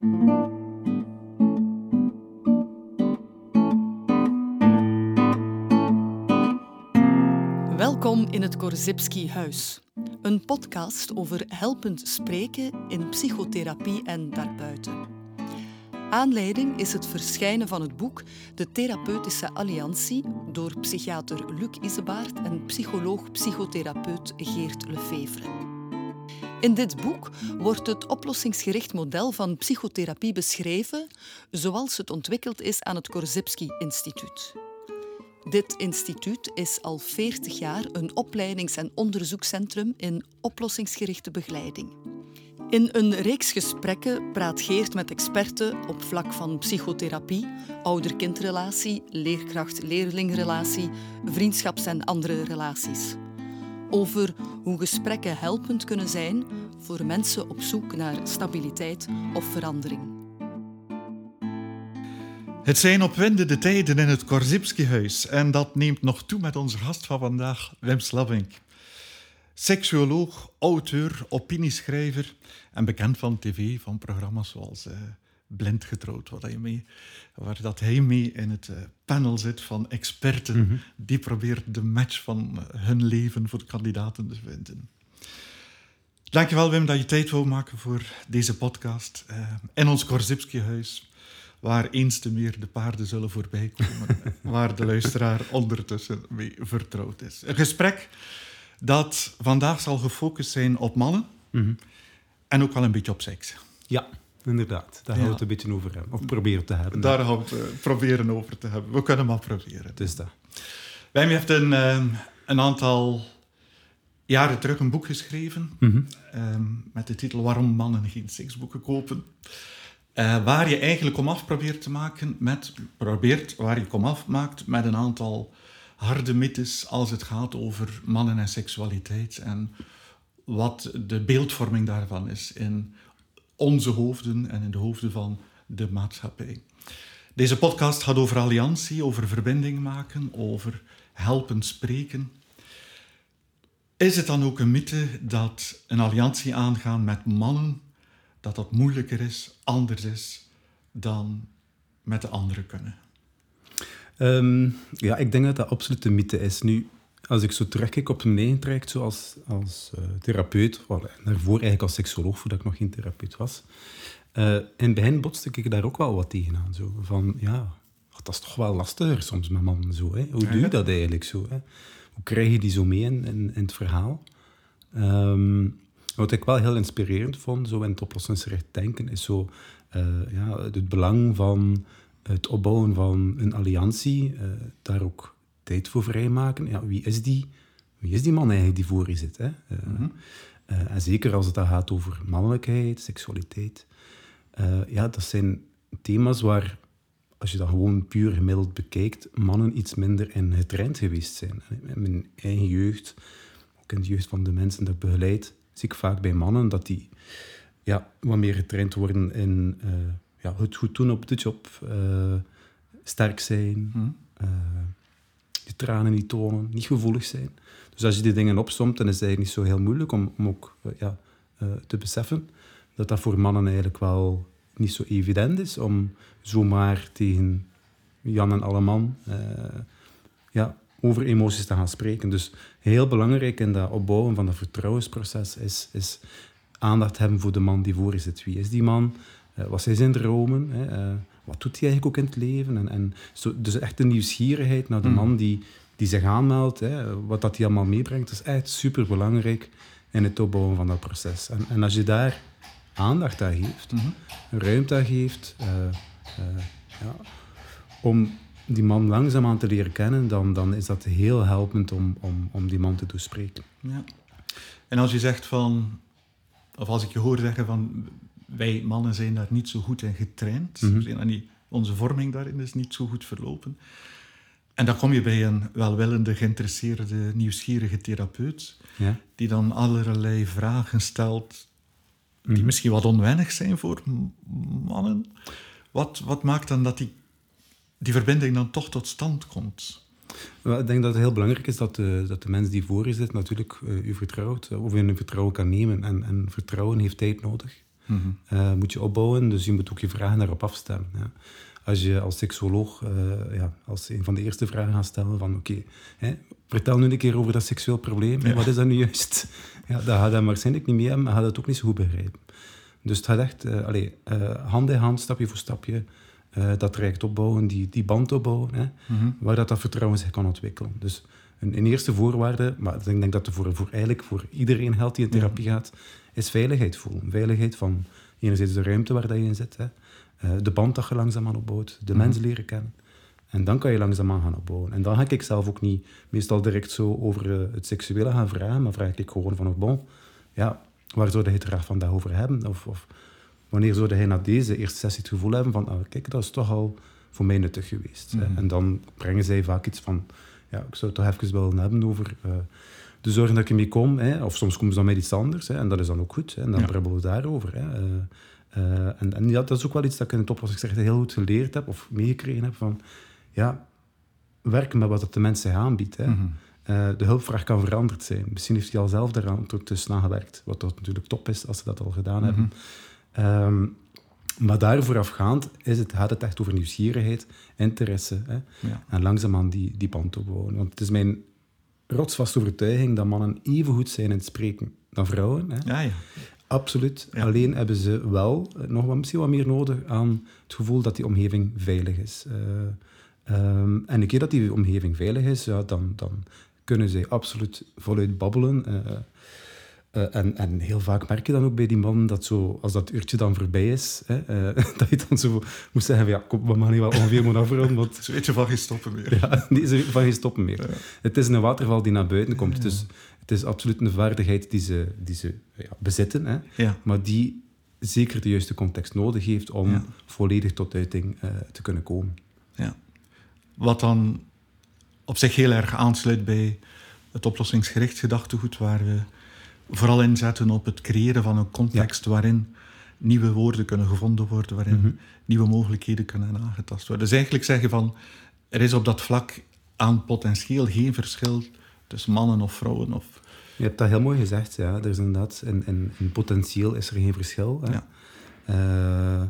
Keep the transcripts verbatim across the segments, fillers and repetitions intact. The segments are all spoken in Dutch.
Welkom in het Korzybski-huis. Een podcast over helpend spreken in psychotherapie en daarbuiten. Aanleiding is het verschijnen van het boek De Therapeutische Alliantie door psychiater Luc Isebaert en psycholoog-psychotherapeut Geert Lefevre. In dit boek wordt het oplossingsgericht model van psychotherapie beschreven zoals het ontwikkeld is aan het Korzybski-instituut. Dit instituut is al veertig jaar een opleidings- en onderzoekscentrum in oplossingsgerichte begeleiding. In een reeks gesprekken praat Geert met experten op vlak van psychotherapie, ouder-kindrelatie, leerkracht-leerlingrelatie, vriendschaps- en andere relaties. Over hoe gesprekken helpend kunnen zijn voor mensen op zoek naar stabiliteit of verandering. Het zijn opwindende tijden in het Korzybski-huis en dat neemt nog toe met onze gast van vandaag, Wim Slabbink. Seksuoloog, auteur, opinieschrijver en bekend van tv, van programma's zoals uh, Blind Getrouwd, waar, hij mee, waar dat hij mee in het uh, panel zit van experten mm-hmm. die proberen de match van uh, hun leven voor de kandidaten te vinden. Dankjewel Wim dat je tijd wou maken voor deze podcast uh, in ons Korzybski-huis, waar eens te meer de paarden zullen voorbij komen, waar de luisteraar ondertussen mee vertrouwd is. Een gesprek dat vandaag zal gefocust zijn op mannen mm-hmm. en ook wel een beetje op seks. Ja, inderdaad. Daar gaan we het een beetje over hebben. Of proberen te hebben. Daar gaan we het uh, proberen over te hebben. We kunnen maar proberen. Het is dat. Wim heeft een, uh, een aantal jaren terug een boek geschreven mm-hmm. uh, met de titel Waarom mannen geen seksboeken kopen. Uh, waar je eigenlijk komaf probeert te maken met, probeert, waar je komaf maakt met een aantal harde mythes als het gaat over mannen en seksualiteit en wat de beeldvorming daarvan is in onze hoofden en in de hoofden van de maatschappij. Deze podcast gaat over alliantie, over verbinding maken, over helpend spreken. Is het dan ook een mythe dat een alliantie aangaan met mannen, dat dat moeilijker is, anders is dan met de anderen kunnen? Um, ja, ik denk dat dat absoluut een mythe is. Nu, als ik zo terugkijk op mijn eigen traject, zo als, als uh, therapeut, well, daarvoor eigenlijk als seksoloog, voordat ik nog geen therapeut was, uh, in het begin botste ik daar ook wel wat tegenaan. Zo. Van, ja, dat is toch wel lastiger soms met mannen. Zo, hè? Hoe ja, doe je dat eigenlijk zo? Hè? Hoe krijg je die zo mee in, in, in het verhaal? Um, wat ik wel heel inspirerend vond, zo in het oplossingsgericht denken, is zo, uh, ja, het belang van het opbouwen van een alliantie, uh, daar ook tijd voor vrijmaken. Ja, wie is die, wie is die man eigenlijk die voor je zit? Hè? Uh, mm-hmm. uh, en zeker als het dan gaat over mannelijkheid, seksualiteit. Uh, ja, dat zijn thema's waar, als je dat gewoon puur gemiddeld bekijkt, mannen iets minder in getraind geweest zijn. In mijn eigen jeugd, ook in de jeugd van de mensen dat ik begeleid, zie ik vaak bij mannen dat die ja, wat meer getraind worden in uh, ja, het goed doen op de job, uh, sterk zijn, hmm. uh, je tranen niet tonen, niet gevoelig zijn. Dus als je die dingen opsomt, dan is het eigenlijk niet zo heel moeilijk om, om ook uh, ja, uh, te beseffen dat dat voor mannen eigenlijk wel niet zo evident is om zomaar tegen Jan en alleman uh, ja, over emoties te gaan spreken. Dus heel belangrijk in dat opbouwen van dat vertrouwensproces is, is aandacht hebben voor de man die voor je zit. Wie is die man? Uh, wat zijn zijn dromen? Hè? Uh, wat doet hij eigenlijk ook in het leven? En, en zo, dus echt een nieuwsgierigheid naar de man die, die zich aanmeldt. Hè? Wat dat hij allemaal meebrengt, is echt superbelangrijk in het opbouwen van dat proces. En, en als je daar aandacht aan geeft, mm-hmm. ruimte aan geeft, uh, uh, ja, om die man langzaamaan te leren kennen, dan, dan is dat heel helpend om, om, om die man te toespreken. Ja. En als je zegt van, of als ik je hoor zeggen van, wij mannen zijn daar niet zo goed in getraind, mm-hmm. we zijn daar niet, onze vorming daarin is niet zo goed verlopen. En dan kom je bij een welwillende, geïnteresseerde, nieuwsgierige therapeut, ja. die dan allerlei vragen stelt die mm-hmm. misschien wat onwennig zijn voor mannen. Wat, wat maakt dan dat die, die verbinding dan toch tot stand komt? Wel, ik denk dat het heel belangrijk is dat de, dat de mens die voor je zit natuurlijk uh, u vertrouwt, of in uw vertrouwen kan nemen. En, en vertrouwen heeft tijd nodig. Mm-hmm. Uh, moet je opbouwen, dus je moet ook je vragen daarop afstemmen. Ja. Als je als seksuoloog uh, ja, als een van de eerste vragen gaat stellen van oké, okay, vertel nu een keer over dat seksueel probleem, ja. Wat is dat nu juist? Ja, dat gaat hij waarschijnlijk niet mee hebben, maar gaat het ook niet zo goed begrijpen. Dus het gaat echt uh, allez, uh, hand in hand, stapje voor stapje, uh, dat traject opbouwen, die, die band opbouwen, hè, mm-hmm. waar dat, dat vertrouwen zich kan ontwikkelen. Dus een, een eerste voorwaarde, maar ik denk dat het voor, voor, eigenlijk voor iedereen geldt die in therapie ja. gaat, is veiligheid voelen. Veiligheid van enerzijds de ruimte waar dat je in zit, hè, uh, de band dat je langzaamaan opbouwt, de mm-hmm. mensen leren kennen. En dan kan je langzaamaan gaan opbouwen. En dan ga ik zelf ook niet meestal direct zo over uh, het seksuele gaan vragen, maar vraag ik gewoon van, bon, ja, waar zou je het graag vandaag over hebben? Of, of wanneer zou hij na deze eerste sessie het gevoel hebben van, ah, kijk, dat is toch al voor mij nuttig geweest. Mm-hmm. En dan brengen zij vaak iets van, ja, ik zou het toch even willen hebben over uh, de zorgen dat ik ermee kom. Hè? Of soms komen ze dan met iets anders, hè? En dat is dan ook goed. Hè? En dan ja. brabbelen we daarover. Hè? Uh, uh, en en ja, dat is ook wel iets dat ik in het oplossingsrecht heel goed geleerd heb, of meegekregen heb, van, ja, werken met wat het de mensen aanbiedt. Hè? Mm-hmm. Uh, de hulpvraag kan veranderd zijn. Misschien heeft hij al zelf daaraan tussen gewerkt, wat dat natuurlijk top is als ze dat al gedaan mm-hmm. hebben. Um, maar daar voorafgaand is het, gaat het echt over nieuwsgierigheid, interesse. Hè? Ja. En langzaamaan die, die band opbouwen. Want het is mijn rotsvaste overtuiging dat mannen even goed zijn in het spreken dan vrouwen. Hè? Ja, ja. Absoluut. Ja. Alleen hebben ze wel nog wat, misschien wat meer nodig aan het gevoel dat die omgeving veilig is. Uh, um, en een keer dat die omgeving veilig is, ja, dan, dan kunnen zij absoluut voluit babbelen. Uh, uh, en, en heel vaak merk je dan ook bij die mannen dat zo, als dat uurtje dan voorbij is, hè, uh, dat je dan zo moet zeggen, ja, kom, we gaan hier wel ongeveer moeten afronden. Want ze weet je van geen stoppen meer. Ja, nee, ze weten van geen stoppen meer. Ja. Het is een waterval die naar buiten komt. Ja. Dus het is absoluut een vaardigheid die ze, die ze ja, bezitten, hè, ja. maar die zeker de juiste context nodig heeft om ja. volledig tot uiting uh, te kunnen komen. Ja. Wat dan op zich heel erg aansluit bij het oplossingsgericht gedachtegoed, waar we vooral inzetten op het creëren van een context ja. waarin nieuwe woorden kunnen gevonden worden, waarin mm-hmm. nieuwe mogelijkheden kunnen aangetast worden. Dus eigenlijk zeggen van, er is op dat vlak aan potentieel geen verschil tussen mannen of vrouwen. Of... Je hebt dat heel mooi gezegd, ja. Er is inderdaad, in, in, in potentieel is er geen verschil. Hè. Ja. Uh,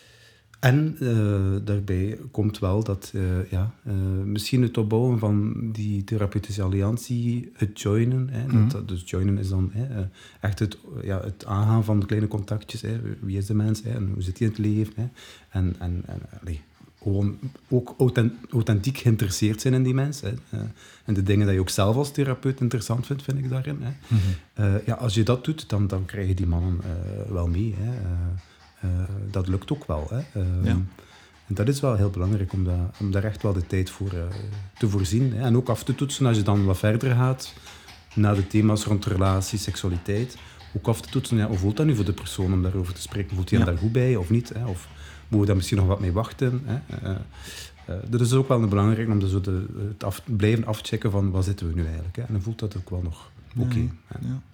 En uh, daarbij komt wel dat uh, ja, uh, misschien het opbouwen van die therapeutische alliantie, het joinen, hè, mm-hmm. dat, dus joinen is dan hè, uh, echt het, ja, het aangaan van de kleine contactjes. Hè, wie is de mens hè, en hoe zit hij in het leven? Hè, en en, en allee, gewoon ook authentiek geïnteresseerd zijn in die mens. Hè, uh, en de dingen die je ook zelf als therapeut interessant vindt, vind ik daarin. Hè. Mm-hmm. Uh, ja, als je dat doet, dan, dan krijg je die mannen uh, wel mee. Hè, uh, Uh, dat lukt ook wel. Hè. Uh, ja. En dat is wel heel belangrijk om, dat, om daar echt wel de tijd voor uh, te voorzien. Hè. En ook af te toetsen als je dan wat verder gaat naar de thema's rond relatie, seksualiteit. Ook af te toetsen, ja, hoe voelt dat nu voor de persoon om daarover te spreken? Voelt hij ja. daar goed bij of niet? Hè? Of moeten we daar misschien nog wat mee wachten? Hè? Uh, uh, dat is ook wel belangrijk om de, zo de, het af, blijven afchecken van wat zitten we nu eigenlijk. Hè? En dan voelt dat ook wel nog oké. Okay, ja, ja.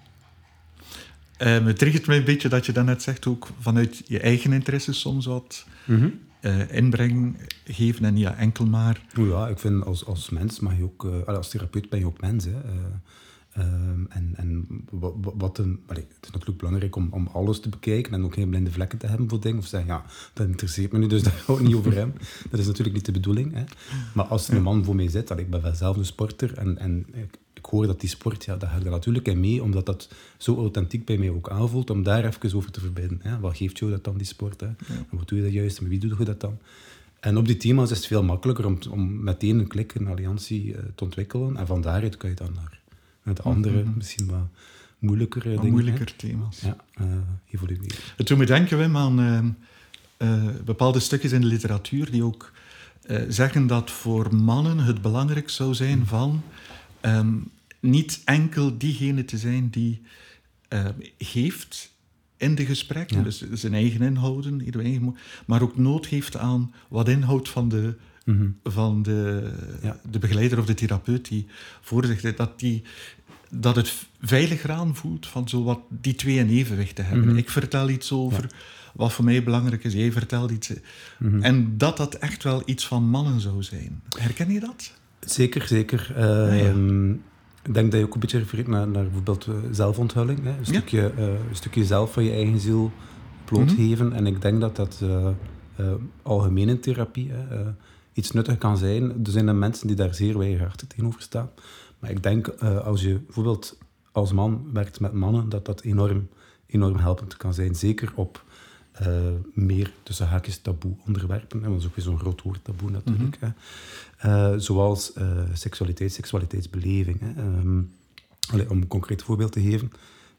Uh, het triggert mij een beetje dat je daarnet zegt, ook vanuit je eigen interesses soms wat mm-hmm. uh, inbreng geven en niet ja, enkel maar... O ja, ik vind als, als mens mag je ook... Uh, als therapeut ben je ook mens, hè. Uh, uh, en en wat, wat een, allee, het is natuurlijk belangrijk om, om alles te bekijken en ook geen blinde vlekken te hebben voor dingen. Of zeggen, ja, dat interesseert me niet, dus daar ga ik niet over hem. Dat is natuurlijk niet de bedoeling. Hè. Maar als er een man voor mij zit, allee, ik ben zelf een sporter en... en ik, Ik hoor dat die sport, ja, daar ga ik er natuurlijk in mee, omdat dat zo authentiek bij mij ook aanvoelt, om daar even over te verbinden. Hè. Wat geeft jou dat dan, die sport? Hè? Ja. En wat doe je dat juist? En met wie doe je dat dan? En op die thema's is het veel makkelijker om, om meteen een klik, een alliantie uh, te ontwikkelen. En van daaruit kan je dan naar, naar de andere, mm-hmm. misschien wat moeilijkere wat dingen. moeilijker hè? thema's. Ja, uh, evolueren. Het doet me denken, Wim, aan uh, uh, bepaalde stukjes in de literatuur die ook uh, zeggen dat voor mannen het belangrijk zou zijn mm. van... Um, niet enkel diegene te zijn die uh, geeft in de gesprekken, ja. dus zijn eigen inhouden, eigen, maar ook nood heeft aan wat inhoud van de, mm-hmm. van de, ja. de begeleider of de therapeut die voor zich zit, dat, die, dat het veiliger aanvoelt van zo wat die twee in evenwicht te hebben. Mm-hmm. Ik vertel iets over ja. wat voor mij belangrijk is, jij vertelt iets. Mm-hmm. En dat dat echt wel iets van mannen zou zijn. Herken je dat? Zeker, zeker. Uh, ah, ja. um, ik denk dat je ook een beetje refereert naar, naar bijvoorbeeld uh, zelfonthulling. Hè? Een, ja. stukje, uh, een stukje zelf van je eigen ziel blootgeven. Mm-hmm. En ik denk dat dat uh, uh, algemeen in therapie uh, iets nuttig kan zijn. Er zijn er mensen die daar zeer weigerachtig tegenover staan. Maar ik denk, uh, als je bijvoorbeeld als man werkt met mannen, dat dat enorm, enorm helpend kan zijn. Zeker op uh, meer, tussen haakjes, taboe onderwerpen. Dat is ook weer zo'n groot woord, taboe natuurlijk. Mm-hmm. Hè. Uh, zoals uh, seksualiteit, seksualiteitsbeleving. Hè. Um, allee, om een concreet voorbeeld te geven.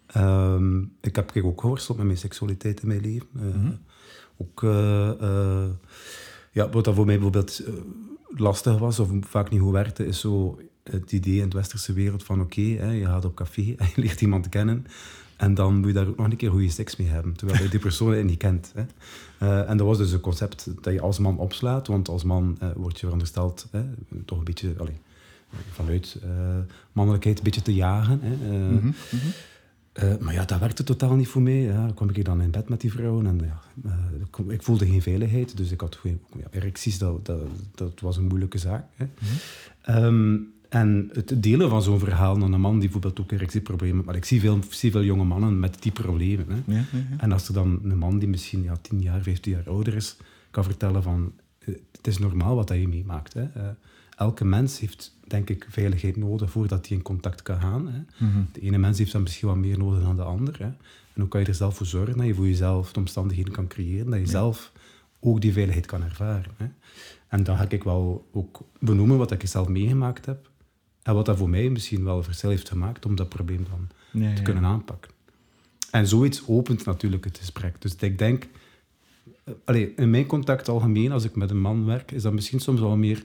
Um, ik heb ook geworsteld met mijn seksualiteit in mijn leven. Uh, mm-hmm. Ook, uh, uh, ja, wat dat voor mij bijvoorbeeld uh, lastig was, of vaak niet goed werkte, is zo het idee in de westerse wereld van oké, okay, je gaat op café en je leert iemand kennen en dan moet je daar ook nog een keer goede seks mee hebben, terwijl je die persoon niet kent. Hè. Uh, en dat was dus een concept dat je als man opslaat, want als man uh, word je verondersteld hè, toch een beetje allee, vanuit uh, mannelijkheid een beetje te jagen. Hè. Uh, mm-hmm. Uh, maar ja, dat werkte totaal niet voor mij. Ja. Dan kwam ik dan in bed met die vrouwen en ja, uh, ik voelde geen veiligheid, dus ik had geen ja, erecties, dat, dat, dat was een moeilijke zaak. Hè. Mm-hmm. Um, en het delen van zo'n verhaal naar een man die bijvoorbeeld ook erectieproblemen... Maar ik zie veel, zie veel jonge mannen met die problemen. Hè. Ja, ja, ja. En als er dan een man die misschien ja, tien jaar, vijftien jaar ouder is, kan vertellen van... Uh, het is normaal wat je meemaakt. Hè. Uh, elke mens heeft, denk ik, veiligheid nodig voordat hij in contact kan gaan. Hè. Mm-hmm. De ene mens heeft dan misschien wat meer nodig dan de ander. Hè. En hoe kan je er zelf voor zorgen dat je voor jezelf de omstandigheden kan creëren, dat je ja. zelf ook die veiligheid kan ervaren. Hè. En dan ga ik wel ook benoemen wat ik zelf meegemaakt heb. En wat dat voor mij misschien wel een verschil heeft gemaakt om dat probleem dan nee, te ja. kunnen aanpakken. En zoiets opent natuurlijk het gesprek. Dus ik denk... Allee, in mijn contact algemeen, als ik met een man werk, is dat misschien soms wel meer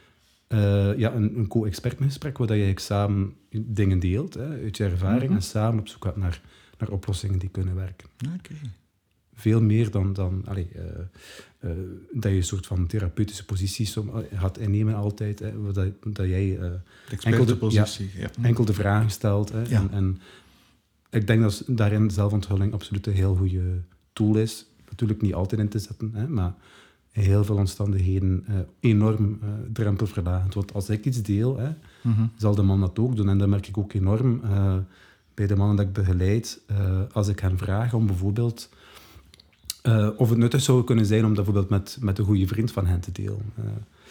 uh, ja, een, een co-expertgesprek, waar je samen dingen deelt hè, uit je ervaring mm-hmm. en samen op zoek gaat naar, naar oplossingen die kunnen werken. Okay. Veel meer dan, dan allee, uh, uh, dat je een soort van therapeutische positie gaat innemen altijd. Hè, dat, dat jij uh, enkel, de, positie, ja, ja. enkel de vragen stelt. Hè, ja. en, en ik denk dat daarin zelfonthulling absoluut een heel goede tool is. Natuurlijk niet altijd in te zetten, hè, maar in heel veel omstandigheden uh, enorm uh, drempelverlagend. Want als ik iets deel, hè, mm-hmm. zal de man dat ook doen. En dat merk ik ook enorm uh, bij de mannen dat ik begeleid. Uh, als ik hen vraag om bijvoorbeeld... Uh, of het nuttig zou kunnen zijn om dat bijvoorbeeld met, met een goede vriend van hen te delen. Uh,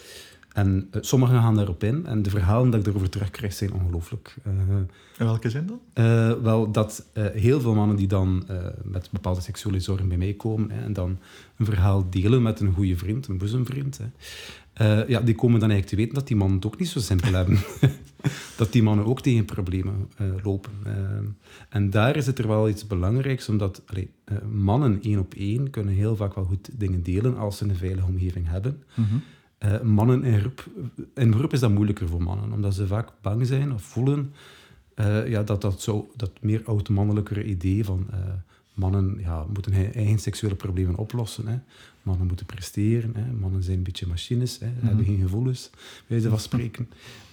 en uh, sommigen gaan daarop in. En de verhalen dat ik erover terugkrijg zijn ongelooflijk. Uh, in welke zin dan? Uh, wel, dat uh, heel veel mannen die dan uh, met bepaalde seksuele zorgen bij mij komen hè, en dan een verhaal delen met een goede vriend, een boezemvriend, hè, uh, ja, die komen dan eigenlijk te weten dat die mannen het ook niet zo simpel hebben. Dat die mannen ook tegen problemen uh, lopen. Uh, en daar is het er wel iets belangrijks, omdat allee, uh, mannen één op één kunnen heel vaak wel goed dingen delen als ze een veilige omgeving hebben. Mm-hmm. Uh, mannen in groep, in groep is dat moeilijker voor mannen, omdat ze vaak bang zijn of voelen uh, ja, dat dat, zo, dat meer oud-mannelijkere idee van uh, mannen ja, moeten hun eigen seksuele problemen oplossen. Hè. Mannen moeten presteren, hè. Mannen zijn een beetje machines, hè. Mm-hmm. Hebben geen gevoelens, bij wijze van spreken.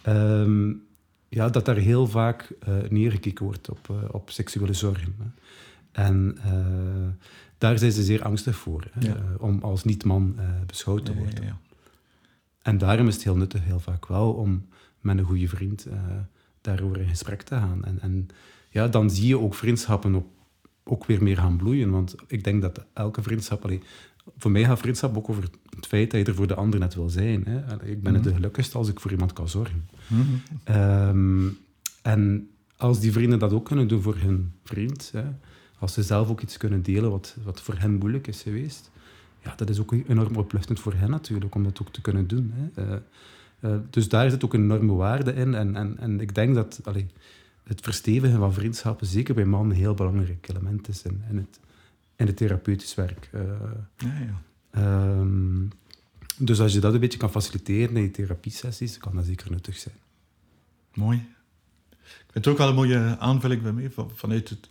Um, ja, dat daar heel vaak uh, neergekeken wordt op, uh, op seksuele zorgen. Hè. En uh, daar zijn ze zeer angstig voor, hè, ja. uh, om als niet-man uh, beschouwd te worden. Ja, ja, ja. En daarom is het heel nuttig, heel vaak wel, om met een goede vriend uh, daarover in gesprek te gaan. En, en ja, dan zie je ook vriendschappen op, ook weer meer gaan bloeien. Want ik denk dat elke vriendschap... Allee, voor mij gaat vriendschap ook over het feit dat je er voor de ander net wil zijn. Hè. Allee, ik ben mm-hmm. het gelukkigst als ik voor iemand kan zorgen. Mm-hmm. Um, en als die vrienden dat ook kunnen doen voor hun vriend, hè, als ze zelf ook iets kunnen delen wat, wat voor hen moeilijk is geweest... Ja, dat is ook enorm opluchtend voor hen natuurlijk, om dat ook te kunnen doen. Hè. Uh, uh, dus daar zit ook een enorme waarde in. En, en, en ik denk dat allee, het verstevigen van vriendschappen, zeker bij mannen, een heel belangrijk element is in, in, het, in het therapeutisch werk. Uh, ja, ja. Um, dus als je dat een beetje kan faciliteren in je therapiesessies, kan dat zeker nuttig zijn. Mooi. Ik vind het ook wel een mooie aanvulling bij mij. Van, vanuit de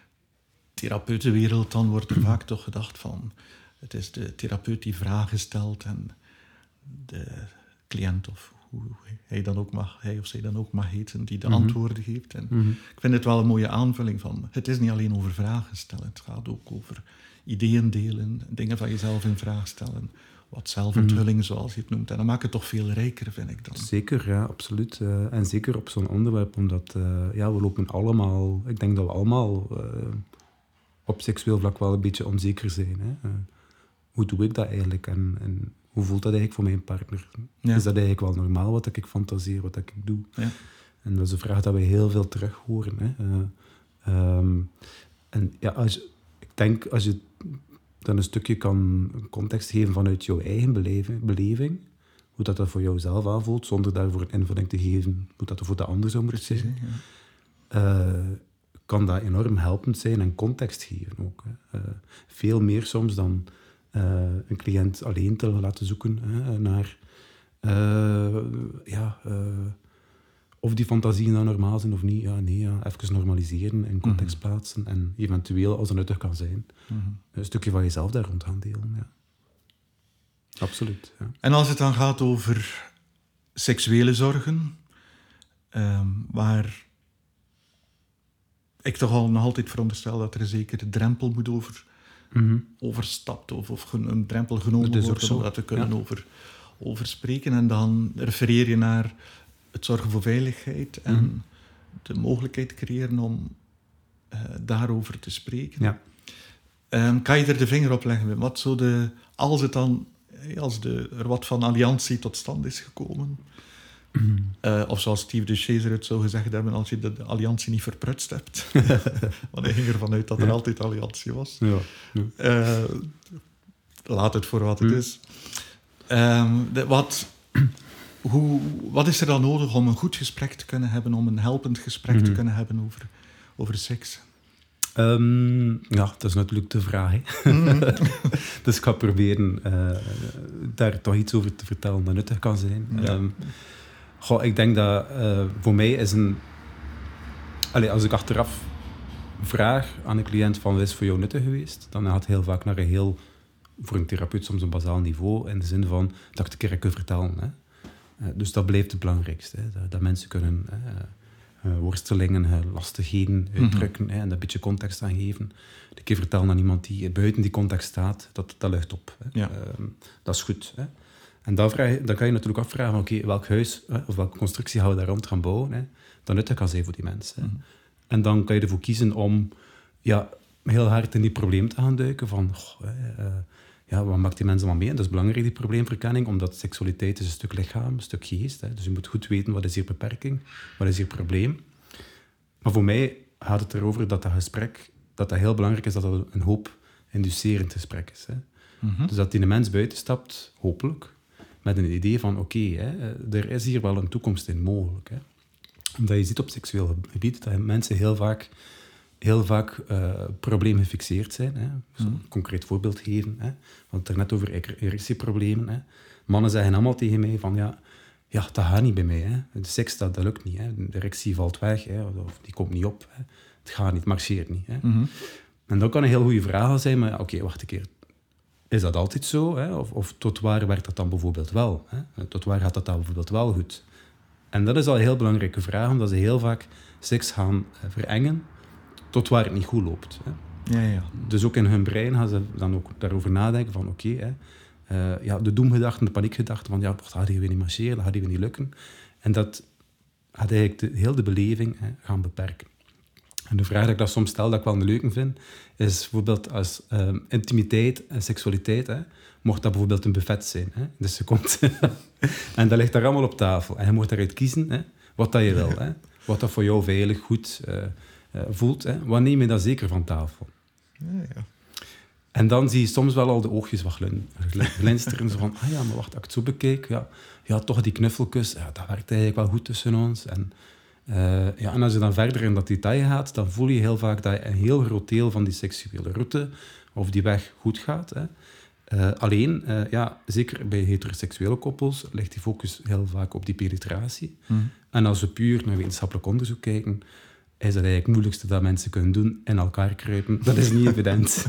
therapeutenwereld dan wordt er vaak toch gedacht van... Het is de therapeut die vragen stelt en de cliënt, of hoe hij, dan ook mag, hij of zij dan ook mag heten, die de mm-hmm. antwoorden geeft. En mm-hmm. ik vind het wel een mooie aanvulling van... Het is niet alleen over vragen stellen, het gaat ook over ideeën delen, dingen van jezelf in vraag stellen, wat zelfonthulling, mm-hmm. zoals je het noemt. En dat maakt het toch veel rijker, vind ik dan. Zeker, ja, absoluut. Uh, en zeker op zo'n onderwerp, omdat uh, ja, we lopen allemaal... Ik denk dat we allemaal... Uh, op seksueel vlak wel een beetje onzeker zijn. Hè? Uh, hoe doe ik dat eigenlijk? En, en hoe voelt dat eigenlijk voor mijn partner? Ja. Is dat eigenlijk wel normaal wat ik fantaseer, wat ik doe? Ja. En dat is een vraag dat we heel veel terug horen. Hè? Uh, um, en ja, als je, ik denk als je dan een stukje kan context geven vanuit jouw eigen beleving, beleving hoe dat, dat voor jouzelf aanvoelt, zonder daarvoor een invulling te geven hoe dat er voor de ander zou moeten zijn, ja. uh, kan dat enorm helpend zijn en context geven ook. Hè. Uh, veel meer soms dan uh, een cliënt alleen te laten zoeken hè, naar uh, ja, uh, of die fantasieën dan normaal zijn of niet. Ja, nee, ja, even normaliseren en context mm-hmm. plaatsen en eventueel, als het nuttig kan zijn, mm-hmm. een stukje van jezelf daar rond gaan delen. Ja. Absoluut. Ja. En als het dan gaat over seksuele zorgen, um, waar ik toch al nog altijd veronderstel dat er een zekere drempel moet over, mm-hmm. overstapt of, of een drempel genomen wordt om dat te kunnen ja. over, over spreken. En dan refereer je naar het zorgen voor veiligheid en mm-hmm. de mogelijkheid creëren om uh, daarover te spreken. Ja. Um, kan je er de vinger op leggen? Wat zo de, als het dan, als de, er wat van alliantie tot stand is gekomen, mm-hmm. uh, of zoals Steve de Chaser het zou gezegd hebben, als je de, de alliantie niet verprutst hebt. Want hij ging ervan uit dat er ja. altijd alliantie was. Ja. Ja. Uh, laat het voor wat het mm. is. Um, de, wat... Hoe, wat is er dan nodig om een goed gesprek te kunnen hebben, om een helpend gesprek mm-hmm. te kunnen hebben over, over seks? Um, ja, dat is natuurlijk de vraag. Hè? Mm-hmm. Dus ik ga proberen uh, daar toch iets over te vertellen dat nuttig kan zijn. Ja. Um, goh, ik denk dat uh, voor mij is een... Allee, als ik achteraf vraag aan een cliënt van wat is voor jou nuttig geweest, dan gaat het heel vaak naar een heel, voor een therapeut soms een bazaal niveau, in de zin van dat ik het een keer kan vertellen. Hè? Uh, dus dat blijft het belangrijkste. Hè? Dat, dat mensen kunnen uh, uh, worstelingen, uh, lastigheden uitdrukken mm-hmm. hè? En daar een beetje context aan geven. Een keer vertellen aan iemand die buiten die context staat, dat, dat lucht op. Hè? Ja. Uh, dat is goed. Hè? En dan, vraag, dan kan je natuurlijk afvragen, oké, okay, welk huis hè, of welke constructie gaan we daar rond gaan bouwen, hè? Dat nuttig kan zijn voor die mensen. Hè? Mm-hmm. En dan kan je ervoor kiezen om ja, heel hard in die probleem te gaan duiken van... Oh, uh, ja, wat maakt die mensen allemaal mee? En dat is belangrijk, die probleemverkenning, omdat seksualiteit is een stuk lichaam, een stuk geest. Hè. Dus je moet goed weten, wat is hier beperking, wat is hier probleem. Maar voor mij gaat het erover dat dat gesprek, dat dat heel belangrijk is, dat dat een hoop inducerend gesprek is. Hè. Mm-hmm. Dus dat die mens buiten stapt, hopelijk, met een idee van, oké, okay, er is hier wel een toekomst in mogelijk. Hè. Omdat je ziet op seksueel gebied dat mensen heel vaak... heel vaak uh, probleemgefixeerd zijn. Hè. Ik zal een mm. concreet voorbeeld geven. Hè. We hadden het er net over erectieproblemen. Hè. Mannen zeggen allemaal tegen mij van... Ja, ja dat gaat niet bij mij. Hè. De seks, dat, dat lukt niet. Hè. De erectie valt weg. Hè. Of die komt niet op. Hè. Het gaat niet, het marcheert niet. Hè. Mm-hmm. En dat kan een heel goede vraag zijn. Maar oké, okay, wacht een keer. Is dat altijd zo? Hè? Of, of tot waar werkt dat dan bijvoorbeeld wel? Hè? Tot waar gaat dat dan bijvoorbeeld wel goed? En dat is al een heel belangrijke vraag. Omdat ze heel vaak seks gaan verengen... tot waar het niet goed loopt. Hè. Ja, ja. Dus ook in hun brein gaan ze dan ook daarover nadenken van oké, okay, uh, ja, de doemgedachten, de paniekgedachten van ja, dat gaat hier weer niet marcheren, dat gaat hier weer niet lukken. En dat gaat eigenlijk de, heel de beleving hè, gaan beperken. En de vraag die ik dat soms stel, dat ik wel een leuke vind, is bijvoorbeeld als uh, intimiteit en seksualiteit, hè, mocht dat bijvoorbeeld een buffet zijn. Hè. Dus je komt en dat ligt daar allemaal op tafel. En je moet daaruit kiezen hè, wat dat je wil. Hè. Wat dat voor jou veilig, goed... Uh, Uh, voelt, hè, wat neem je dan zeker van tafel? Ja, ja. En dan zie je soms wel al de oogjes wat glinsteren. Zo van, ah ja, maar wacht, als ik het zo bekijk, ja, ja, toch die knuffelkus, ja, dat werkt eigenlijk wel goed tussen ons. En, uh, ja, en als je dan verder in dat detail gaat, dan voel je heel vaak dat een heel groot deel van die seksuele route, of die weg goed gaat. Hè. Uh, alleen, uh, ja, zeker bij heteroseksuele koppels, ligt die focus heel vaak op die penetratie. Mm. En als we puur naar wetenschappelijk onderzoek kijken, is dat eigenlijk het moeilijkste dat mensen kunnen doen, in elkaar kruipen. Dat is niet evident.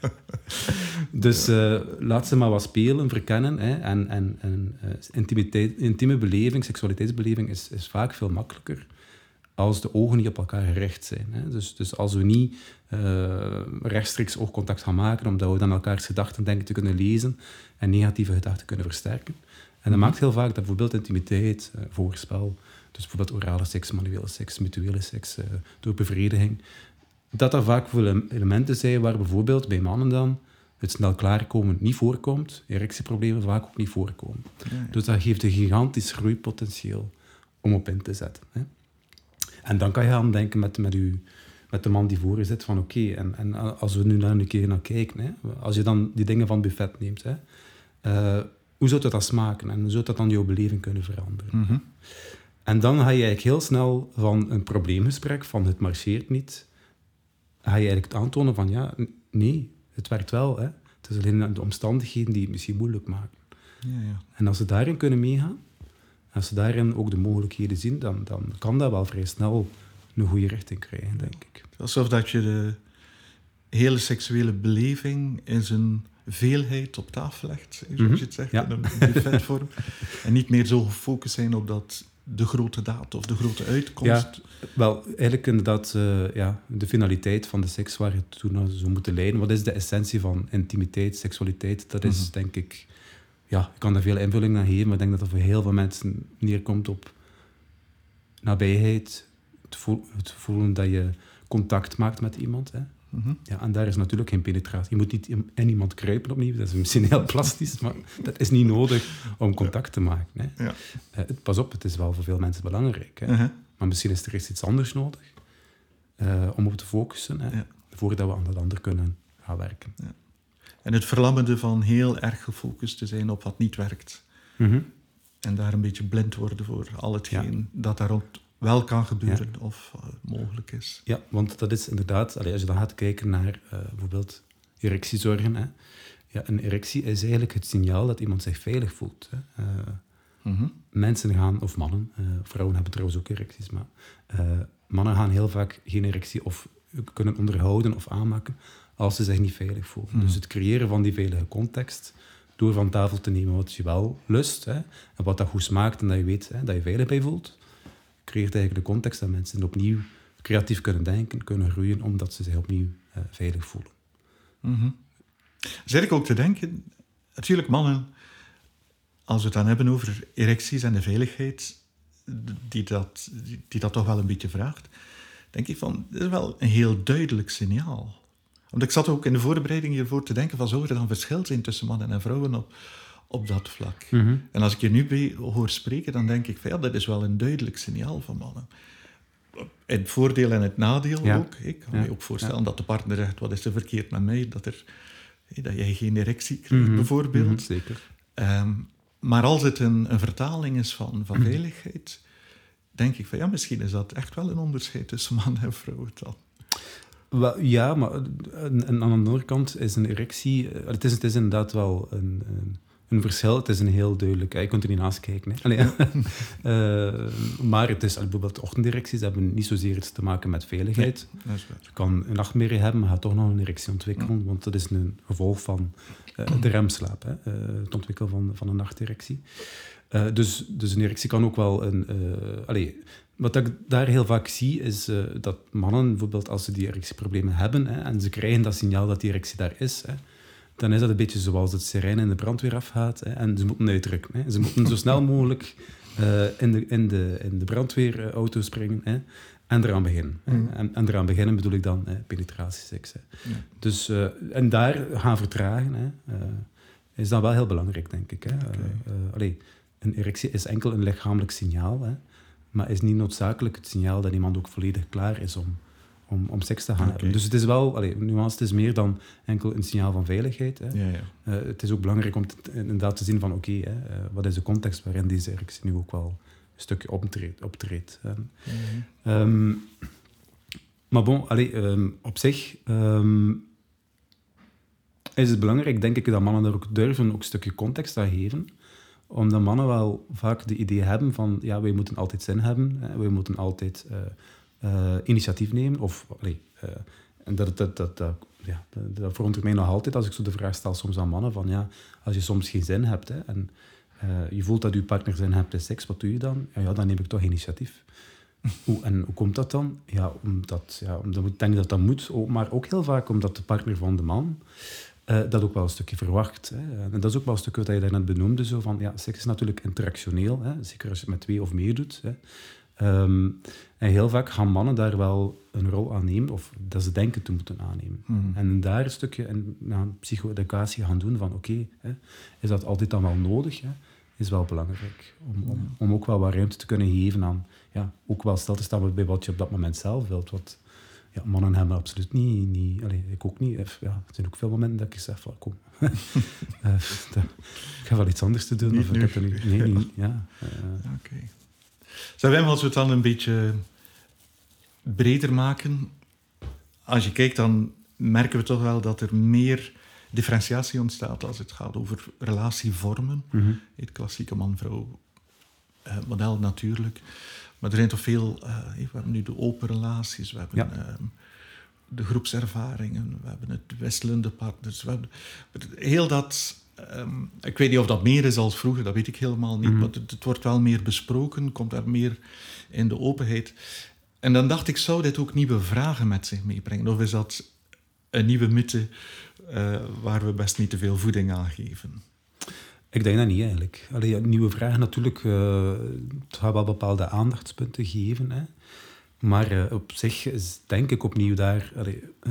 Dus uh, laat ze maar wat spelen, verkennen. Hè. En, en, en uh, intimiteit, intieme beleving, seksualiteitsbeleving is, is vaak veel makkelijker als de ogen niet op elkaar gericht zijn. Hè. Dus, dus als we niet uh, rechtstreeks oogcontact gaan maken, omdat we dan elkaars gedachten denken te kunnen lezen en negatieve gedachten kunnen versterken. En dat maakt heel vaak dat bijvoorbeeld intimiteit, uh, voorspel, dus bijvoorbeeld orale seks, manuele seks, mutuele seks, uh, door bevrediging, dat er vaak veel elementen zijn waar bijvoorbeeld bij mannen dan het snel klaarkomen niet voorkomt, erectieproblemen vaak ook niet voorkomen. Ja, ja. Dus dat geeft een gigantisch groeipotentieel om op in te zetten. Hè. En dan kan je gaan denken met, met, u, met de man die voor je zit van oké, okay, en, en als we nu daar een keer naar kijken, hè, als je dan die dingen van het buffet neemt, hè, uh, hoe zou dat dan smaken en hoe zou dat dan jouw beleving kunnen veranderen? Mm-hmm. En dan ga je eigenlijk heel snel van een probleemgesprek, van het marcheert niet, ga je eigenlijk aantonen van ja, nee, het werkt wel. Hè. Het is alleen de omstandigheden die het misschien moeilijk maken. Ja, ja. En als ze daarin kunnen meegaan, als ze daarin ook de mogelijkheden zien, dan, dan kan dat wel vrij snel een goede richting krijgen, denk ik. Alsof dat je de hele seksuele beleving in zijn veelheid op tafel legt, zoals mm-hmm. je het zegt, ja. in een buffetvorm. En niet meer zo gefocust zijn op dat, de grote daad of de grote uitkomst. Ja, wel, eigenlijk inderdaad uh, ja, de finaliteit van de seks waar het toe naar zou moeten leiden. Wat is de essentie van intimiteit, seksualiteit? Dat is, mm-hmm. denk ik... Ja, ik kan daar veel invulling aan geven, maar ik denk dat dat voor heel veel mensen neerkomt op nabijheid, het, vo- het voelen dat je contact maakt met iemand. Hè. Mm-hmm. Ja, en daar is natuurlijk geen penetratie. Je moet niet in iemand kruipen opnieuw, dat is misschien heel plastisch, maar dat is niet nodig om contact te maken. Hè. Ja. Uh, pas op, het is wel voor veel mensen belangrijk. Hè. Uh-huh. Maar misschien is er eerst iets anders nodig uh, om op te focussen, hè, ja. voordat we aan dat ander kunnen gaan werken. Ja. En het verlammende van heel erg gefocust te zijn op wat niet werkt. Mm-hmm. En daar een beetje blind worden voor al hetgeen ja. dat daar rond wel kan gebeuren ja. of uh, mogelijk is. Ja, want dat is inderdaad... Allee, als je dan gaat kijken naar uh, bijvoorbeeld erectiezorgen. Hè. Ja, een erectie is eigenlijk het signaal dat iemand zich veilig voelt. Hè. Uh, mm-hmm. Mensen gaan, of mannen, uh, vrouwen hebben trouwens ook erecties, maar uh, mannen gaan heel vaak geen erectie of kunnen onderhouden of aanmaken als ze zich niet veilig voelen. Mm. Dus het creëren van die veilige context, door van tafel te nemen wat je wel lust, hè, en wat dat goed smaakt en dat je weet hè, dat je veilig bij voelt, creëert eigenlijk de context dat mensen opnieuw creatief kunnen denken, kunnen groeien, omdat ze zich opnieuw uh, veilig voelen. Mm-hmm. Zeg ik ook te denken, natuurlijk mannen, als we het dan hebben over erecties en de veiligheid, die dat, die, die dat toch wel een beetje vraagt, denk ik van, dat is wel een heel duidelijk signaal. Want ik zat ook in de voorbereiding hiervoor te denken van, zou er dan verschil zijn tussen mannen en vrouwen op, op dat vlak? Mm-hmm. En als ik je nu bij hoor spreken, dan denk ik van, ja, dat is wel een duidelijk signaal van mannen. Het voordeel en het nadeel ja. ook. Ik kan ja. me ook voorstellen ja. dat de partner zegt, wat is er verkeerd met mij? Dat, er, dat jij geen erectie krijgt, mm-hmm. bijvoorbeeld. Mm-hmm, zeker. Um, maar als het een, een vertaling is van, van mm-hmm. veiligheid, denk ik van, ja, misschien is dat echt wel een onderscheid tussen man en vrouw dan. Wel, ja, maar en, en aan de andere kant is een erectie... Het is, het is inderdaad wel een, een, een verschil. Het is een heel duidelijk... Je kunt er niet naast kijken. Hè. Allee, uh, maar het is bijvoorbeeld ochtenderecties hebben niet zozeer iets te maken met veiligheid. Nee, dat is waar. Je kan een nachtmerrie hebben, maar gaat toch nog een erectie ontwikkelen. Ja. Want dat is een gevolg van uh, de remslaap. Hè. Uh, het ontwikkelen van, van een nachterectie. Uh, dus, dus een erectie kan ook wel een... Uh, allee, wat ik daar heel vaak zie, is uh, dat mannen, bijvoorbeeld als ze die erectieproblemen hebben, hè, en ze krijgen dat signaal dat die erectie daar is, hè, dan is dat een beetje zoals het sirene in de brandweer afgaat. Hè, en ze moeten uitdrukken. Hè. Ze moeten zo snel mogelijk uh, in, de, in, de, in de brandweerauto springen hè, en eraan beginnen. Mm. Hè. En, en eraan beginnen bedoel ik dan hè, penetratieseks. Hè. Ja. Dus, uh, en daar gaan vertragen hè, uh, is dan wel heel belangrijk, denk ik. Hè. Okay. Uh, uh, allee, een erectie is enkel een lichamelijk signaal, hè, maar is niet noodzakelijk het signaal dat iemand ook volledig klaar is om, om, om seks te gaan okay. hebben. Dus het is wel, allee, nuance, het is meer dan enkel een signaal van veiligheid. Hè. Ja, ja. Uh, het is ook belangrijk om te, inderdaad te zien van, oké, okay, uh, wat is de context waarin deze erectie nu ook wel een stukje optreedt. optreedt um, mm-hmm. um, maar bon, allee, um, op zich um, is het belangrijk, denk ik, dat mannen daar ook durven ook een stukje context aan geven, omdat mannen wel vaak de idee hebben van, ja, wij moeten altijd zin hebben, hè, wij moeten altijd uh, uh, initiatief nemen. Of, allee, uh, en dat, dat, dat, dat, ja, dat, dat verwondert mij nog altijd als ik zo de vraag stel soms aan mannen van, ja, als je soms geen zin hebt hè, en uh, je voelt dat je partner zin hebt in seks, wat doe je dan? Ja, ja, dan neem ik toch initiatief. Hoe, en hoe komt dat dan? Ja, omdat, ja, omdat ik denk dat dat moet, maar ook heel vaak omdat de partner van de man Uh, dat ook wel een stukje verwacht. Hè. En dat is ook wel een stukje wat je daarnet benoemde. Zo van, ja, seks is natuurlijk interactioneel. Hè. Zeker als je het met twee of meer doet. Hè. Um, en heel vaak gaan mannen daar wel een rol aan nemen, of dat ze denken te moeten aannemen. Mm. En daar een stukje en, nou, psycho-educatie gaan doen van oké, okay, is dat altijd dan wel nodig? Hè? Is wel belangrijk. Om, om, ja. om ook wel wat ruimte te kunnen geven aan, ja, ook wel stil te staan bij wat je op dat moment zelf wilt. Wat, ja, mannen hebben absoluut niet, niet allez, ik ook niet. Ja, er zijn ook veel momenten dat ik zeg van, kom, uh, dat, ik ga wel iets anders te doen. Niet of ik heb er niet, nee, niet, ja. Uh, Oké. Okay. Zou Wim, als we het dan een beetje breder maken, als je kijkt, dan merken we toch wel dat er meer differentiatie ontstaat als het gaat over relatievormen. Mm-hmm. Het klassieke man-vrouw uh, model natuurlijk. Maar er zijn toch veel... Uh, we hebben nu de open relaties, we hebben ja. uh, de groepservaringen, we hebben het wisselende partners. We hebben heel dat... Um, ik weet niet of dat meer is als vroeger, dat weet ik helemaal niet. Mm-hmm. Maar het, het wordt wel meer besproken, komt daar meer in de openheid. En dan dacht ik, zou dit ook nieuwe vragen met zich meebrengen? Of is dat een nieuwe mythe uh, waar we best niet te veel voeding aan geven? Ik denk dat niet eigenlijk. Allee, ja, nieuwe vragen natuurlijk, uh, het gaat wel bepaalde aandachtspunten geven. Hè. Maar uh, op zich is denk ik opnieuw daar... Allee, uh,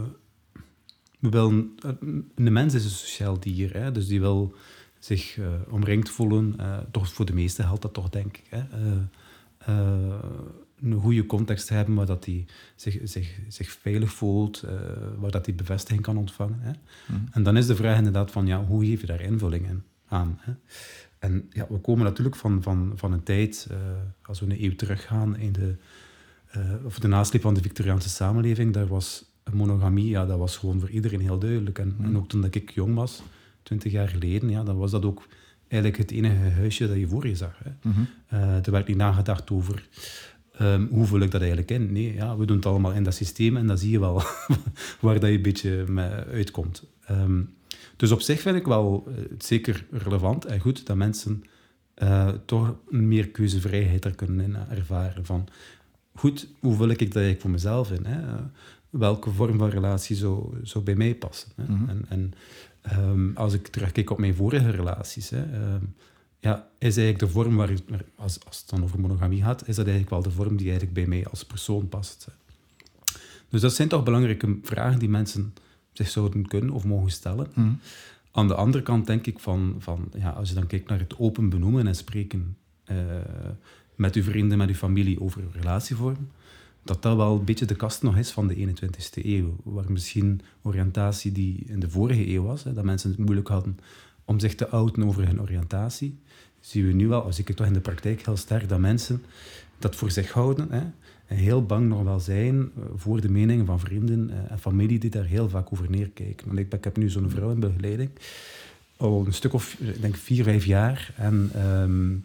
we willen, een mens is een sociaal dier, hè, dus die wil zich uh, omringd voelen. Uh, toch voor de meesten geldt dat toch, denk ik. Hè. Uh, uh, een goede context hebben waar dat hij zich, zich, zich veilig voelt, uh, waar dat hij bevestiging kan ontvangen. Hè. Mm. En dan is de vraag inderdaad van, ja, hoe geef je daar invulling in aan? Hè? En ja, we komen natuurlijk van, van, van een tijd, uh, als we een eeuw teruggaan, in de, uh, of de nasleep van de Victoriaanse samenleving, daar was monogamie, ja, dat was gewoon voor iedereen heel duidelijk. En, mm. en ook toen ik jong was, twintig jaar geleden, ja, dan was dat ook eigenlijk het enige huisje dat je voor je zag. Hè. Mm-hmm. Uh, er werd niet nagedacht over um, hoe vul ik dat eigenlijk in. Nee, ja, we doen het allemaal in dat systeem en dan zie je wel waar dat je een beetje mee uitkomt. Um, dus op zich vind ik wel uh, zeker relevant en goed dat mensen uh, toch meer keuzevrijheid er kunnen in ervaren. Van, goed, hoe vul ik dat eigenlijk voor mezelf in? Hè? Uh, welke vorm van relatie zou, zou bij mij passen? Hè? Mm-hmm. En, en um, als ik terugkijk op mijn vorige relaties, hè, um, ja, is eigenlijk de vorm waar, als, als het dan over monogamie gaat, is dat eigenlijk wel de vorm die eigenlijk bij mij als persoon past. Hè? Dus dat zijn toch belangrijke vragen die mensen zich zouden kunnen of mogen stellen. Mm. Aan de andere kant denk ik van, van ja, als je dan kijkt naar het open benoemen en spreken uh, met uw vrienden, met uw familie over uw relatievorm, dat dat wel een beetje de kast nog is van de eenentwintigste eeuw. Waar misschien oriëntatie die in de vorige eeuw was, hè, dat mensen het moeilijk hadden om zich te outen over hun oriëntatie, zien we nu wel, als ik het toch in de praktijk heel sterk, dat mensen dat voor zich houden, hè, en heel bang nog wel zijn voor de meningen van vrienden en familie die daar heel vaak over neerkijken. Want ik, ik heb nu zo'n vrouw in begeleiding, al een stuk of, ik denk vier, vijf jaar. En um,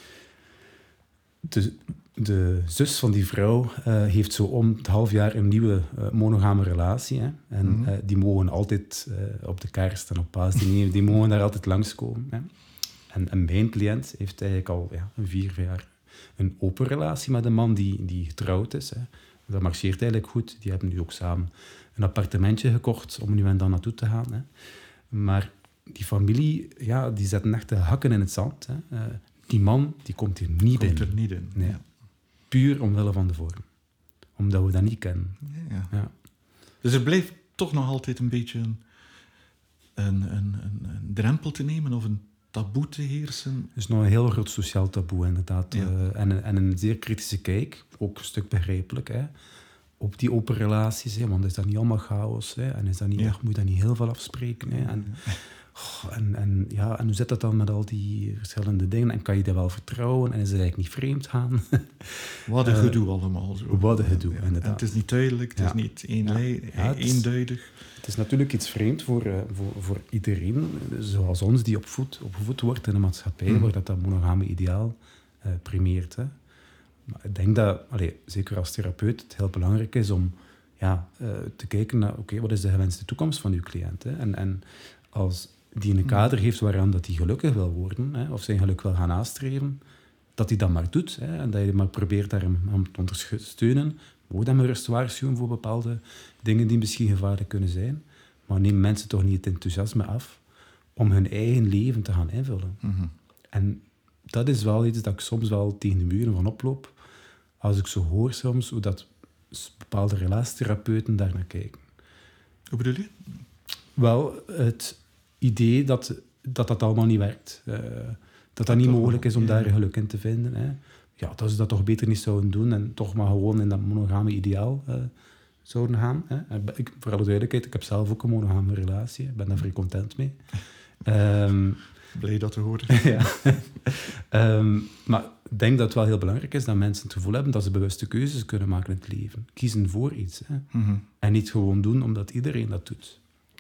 de, de zus van die vrouw uh, heeft zo om het half jaar een nieuwe uh, monogame relatie. Hè? En mm-hmm. uh, die mogen altijd uh, op de kerst en op paasdiner, die mogen daar altijd langskomen. Hè? En, en mijn cliënt heeft eigenlijk al ja, een vier, vijf jaar een open relatie met een man die, die getrouwd is. Hè. Dat marcheert eigenlijk goed. Die hebben nu ook samen een appartementje gekocht om nu en dan naartoe te gaan. Hè. Maar die familie, ja, die zetten echt de hakken in het zand. Hè. Uh, die man, die komt hier niet komt in. er niet in. Nee. Puur omwille van de vorm. Omdat we dat niet kennen. Ja. Ja. Dus er blijft toch nog altijd een beetje een, een, een, een, een drempel te nemen of een taboe te heersen. Het is nog een heel groot sociaal taboe, inderdaad. Ja. Uh, en, en een zeer kritische kijk, ook een stuk begrijpelijk, hè, op die open relaties. Hè, want is dat niet allemaal chaos? Hè, en is dat niet, Ja. moet je dat niet heel veel afspreken? Hè, en, oh, en, en, ja, en hoe zit dat dan met al die verschillende dingen? En kan je dat wel vertrouwen? En is het eigenlijk niet vreemd gaan? Wat een gedoe uh, allemaal. Zo. Wat een gedoe, ja. inderdaad. En het is niet duidelijk, het ja. is niet een ja. lei, ja, het is, eenduidig. Het is natuurlijk iets vreemd voor, uh, voor, voor iedereen, zoals ons, die opvoed, opgevoed wordt in een maatschappij, mm. waar dat, dat monogame ideaal uh, primeert. Hè. Maar ik denk dat, allee, zeker als therapeut, het heel belangrijk is om ja, uh, te kijken naar, oké, okay, wat is de gewenste toekomst van uw cliënt? Hè? En, en als die een kader heeft waaraan dat hij gelukkig wil worden, hè, of zijn geluk wil gaan nastreven, dat hij dat maar doet. Hè, en dat je maar probeert daar hem, hem te ondersteunen. Moet hem rust waarschuwen voor bepaalde dingen die misschien gevaarlijk kunnen zijn. Maar neem mensen toch niet het enthousiasme af om hun eigen leven te gaan invullen. Mm-hmm. En dat is wel iets dat ik soms wel tegen de muren van oploop. als ik zo hoor soms hoe dat bepaalde relatietherapeuten daar naar kijken. Hoe bedoel je? Wel, het idee dat dat, dat allemaal niet werkt. Uh, dat dat niet toch mogelijk is om ja. daar geluk in te vinden. Hè. Ja, dat ze dat toch beter niet zouden doen en toch maar gewoon in dat monogame ideaal uh, zouden gaan. Hè. Ik, voor alle duidelijkheid, ik heb zelf ook een monogame relatie. Ik ben daar vrij content mee. Um, Blij dat te horen. ja. um, maar ik denk dat het wel heel belangrijk is dat mensen het gevoel hebben dat ze bewuste keuzes kunnen maken in het leven. Kiezen voor iets. Hè. Mm-hmm. En niet gewoon doen omdat iedereen dat doet.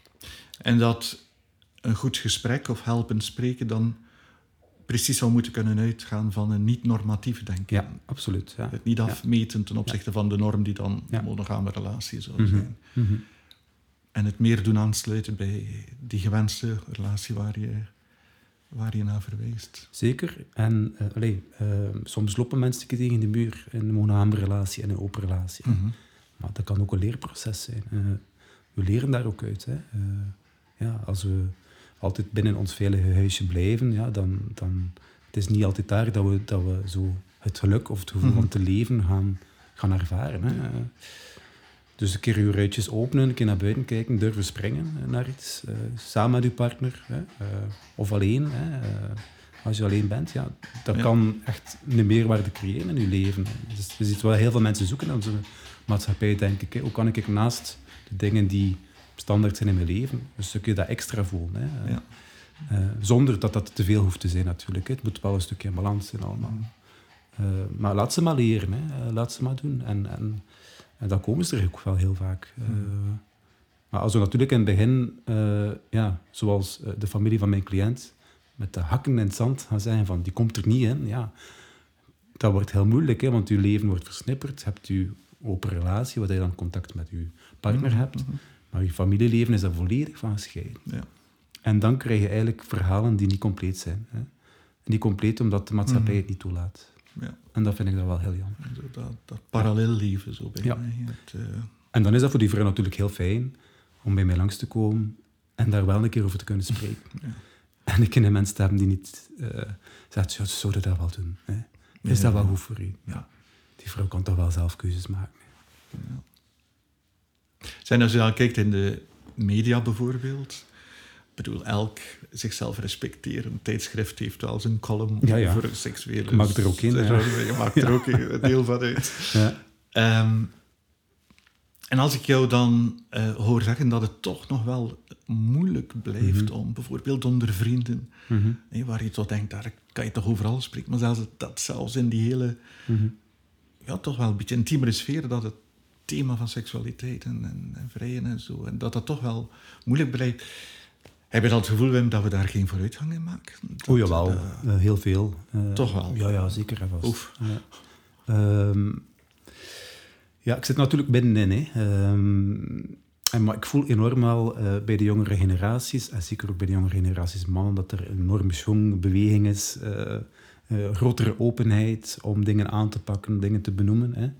En dat een goed gesprek of helpend spreken dan precies zou moeten kunnen uitgaan van een niet-normatief denken. Ja, absoluut. Ja. Het niet afmeten ja. ten opzichte ja. van de norm die dan ja. een monogame relatie zou mm-hmm. zijn. Mm-hmm. En het meer doen aansluiten bij die gewenste relatie waar je, waar je naar verwijst. Zeker. En uh, allee, uh, soms lopen mensen tegen de muur in een monogame relatie en een open relatie. Mm-hmm. Maar dat kan ook een leerproces zijn. Uh, we leren daar ook uit. Hè. Uh, ja, als we altijd binnen ons veilige huisje blijven, ja, dan, dan het is niet altijd daar dat we, dat we zo het geluk of het gevoel mm-hmm. van te leven gaan, gaan ervaren. Hè. Uh, dus een keer je ruitjes openen, een keer naar buiten kijken, durven springen naar iets. Uh, samen met je partner. Hè, uh, of alleen. Hè, uh, als je alleen bent, ja, dat ja. kan echt een meerwaarde creëren in je leven. Dus je ziet wel heel veel mensen zoeken in onze maatschappij, denk ik. Hè. Hoe kan ik naast de dingen die standaard zijn in mijn leven, een stukje dat extra voelen. Hè. Ja. Uh, zonder dat dat te veel hoeft te zijn, natuurlijk. Hè. Het moet wel een stukje in balans zijn allemaal. Uh, maar laat ze maar leren. Hè. Uh, laat ze maar doen. En... en En dan komen ze er ook wel heel vaak. Uh, hmm. Maar als we natuurlijk in het begin, uh, ja, zoals uh, de familie van mijn cliënt, met de hakken in het zand gaan zeggen van, die komt er niet in, ja, dat wordt heel moeilijk, hè, want je leven wordt versnipperd. Je hebt je open relatie, waar je dan contact met je partner mm-hmm. hebt, maar je familieleven is daar volledig van gescheiden. Ja. En dan krijg je eigenlijk verhalen die niet compleet zijn. Hè. Niet compleet omdat de maatschappij mm-hmm. het niet toelaat. Ja. En dat vind ik dan wel heel jammer. Dat, dat parallel leven zo bij ja. mij. Het, uh... En dan is dat voor die vrouw natuurlijk heel fijn om bij mij langs te komen en daar wel een keer over te kunnen spreken. Ja. En ik een mens te hebben die niet uh, zegt, ja, zou je dat wel doen? Hè? Is ja, dat wel goed voor u? Ja. Die vrouw kan toch wel zelf keuzes maken. Ja. Zijn als je dan kijkt in de media bijvoorbeeld... Ik bedoel, elk zichzelf respecterend tijdschrift heeft wel zijn column ja, ja. over seksuele... Je maakt er ook in. Ja. Je maakt er ja. ook een deel van uit. Ja. Um, en als ik jou dan uh, hoor zeggen dat het toch nog wel moeilijk blijft mm-hmm. om bijvoorbeeld onder vrienden, mm-hmm. nee, waar je toch denkt, daar kan je toch overal spreken, maar zelfs dat zelfs in die hele, mm-hmm. ja, toch wel een beetje intiemere sfeer, dat het thema van seksualiteit en, en, en vrijen en zo, en dat dat toch wel moeilijk blijft. Heb je dan het gevoel, Wim, dat we daar geen vooruitgang in maken? O jawel, uh, uh, heel veel. Uh, toch wel? Ja, ja, zeker en vast. Oef. Ja. Um, ja, ik zit natuurlijk binnenin. Hè. Um, en, maar ik voel enorm wel uh, bij de jongere generaties, en zeker ook bij de jongere generaties mannen, dat er een enorme schwung, beweging is, uh, uh, grotere openheid om dingen aan te pakken, dingen te benoemen. Hè.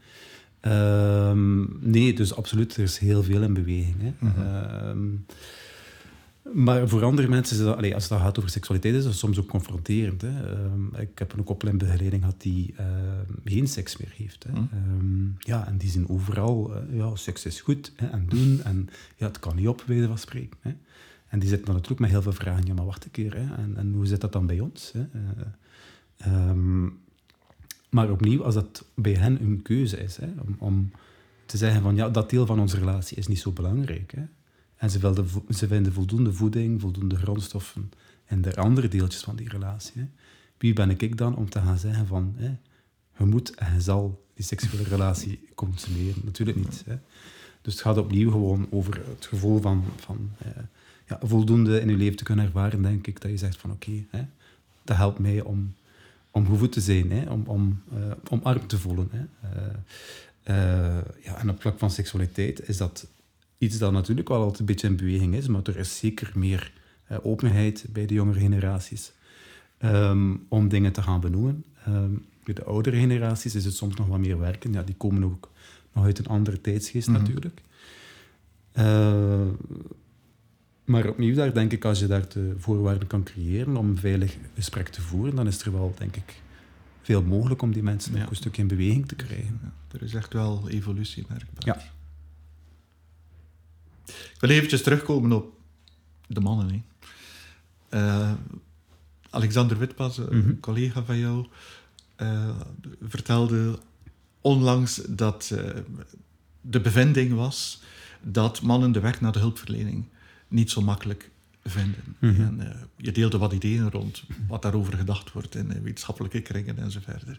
Um, nee, dus absoluut, er is heel veel in beweging. Hè. Mm-hmm. Um, Maar voor andere mensen, is dat, allez, als het gaat over seksualiteit, is dat soms ook confronterend. Hè. Um, ik heb een koppel in begeleiding gehad die uh, geen seks meer heeft. Hè. Mm. Um, ja, en die zien overal, uh, ja, seks is goed hè, en doen. En ja, het kan niet op, bij wijze van spreken. Hè. En die zitten dan natuurlijk met heel veel vragen. Ja, maar wacht een keer. Hè. En, en hoe zit dat dan bij ons? Hè? Uh, um, maar opnieuw, als dat bij hen een keuze is, hè, om, om te zeggen van, ja, dat deel van onze relatie is niet zo belangrijk, hè. En ze vinden, ze vinden voldoende voeding, voldoende grondstoffen in de andere deeltjes van die relatie. Hè. Wie ben ik dan om te gaan zeggen van... Hè, je moet en je zal die seksuele relatie consumeren. Natuurlijk niet. Hè. Dus het gaat opnieuw gewoon over het gevoel van... van eh, ja, voldoende in je leven te kunnen ervaren, denk ik. Dat je zegt van oké, okay, dat helpt mij om, om gevoed te zijn. Hè, om, om uh, omarmd te voelen. Hè. Uh, uh, ja, en op vlak van seksualiteit is dat... Iets dat natuurlijk wel altijd een beetje in beweging is, maar er is zeker meer uh, openheid bij de jongere generaties um, om dingen te gaan benoemen. Um, bij de oudere generaties is het soms nog wat meer werken. Ja, die komen ook nog uit een andere tijdsgeest mm-hmm. natuurlijk. Uh, maar opnieuw, daar denk ik, als je daar de voorwaarden kan creëren om een veilig gesprek te voeren, dan is er wel, denk ik, veel mogelijk om die mensen Ja. ook een stukje in beweging te krijgen. Ja, er is echt wel evolutie merkbaar. Ja. Ik wil eventjes terugkomen op de mannen. Hè. Uh, Alexander Witpas, een Mm-hmm. collega van jou, uh, vertelde onlangs dat uh, de bevinding was dat mannen de weg naar de hulpverlening niet zo makkelijk vinden. Mm-hmm. En, uh, je deelde wat ideeën rond wat daarover gedacht wordt in uh, wetenschappelijke kringen en zo verder.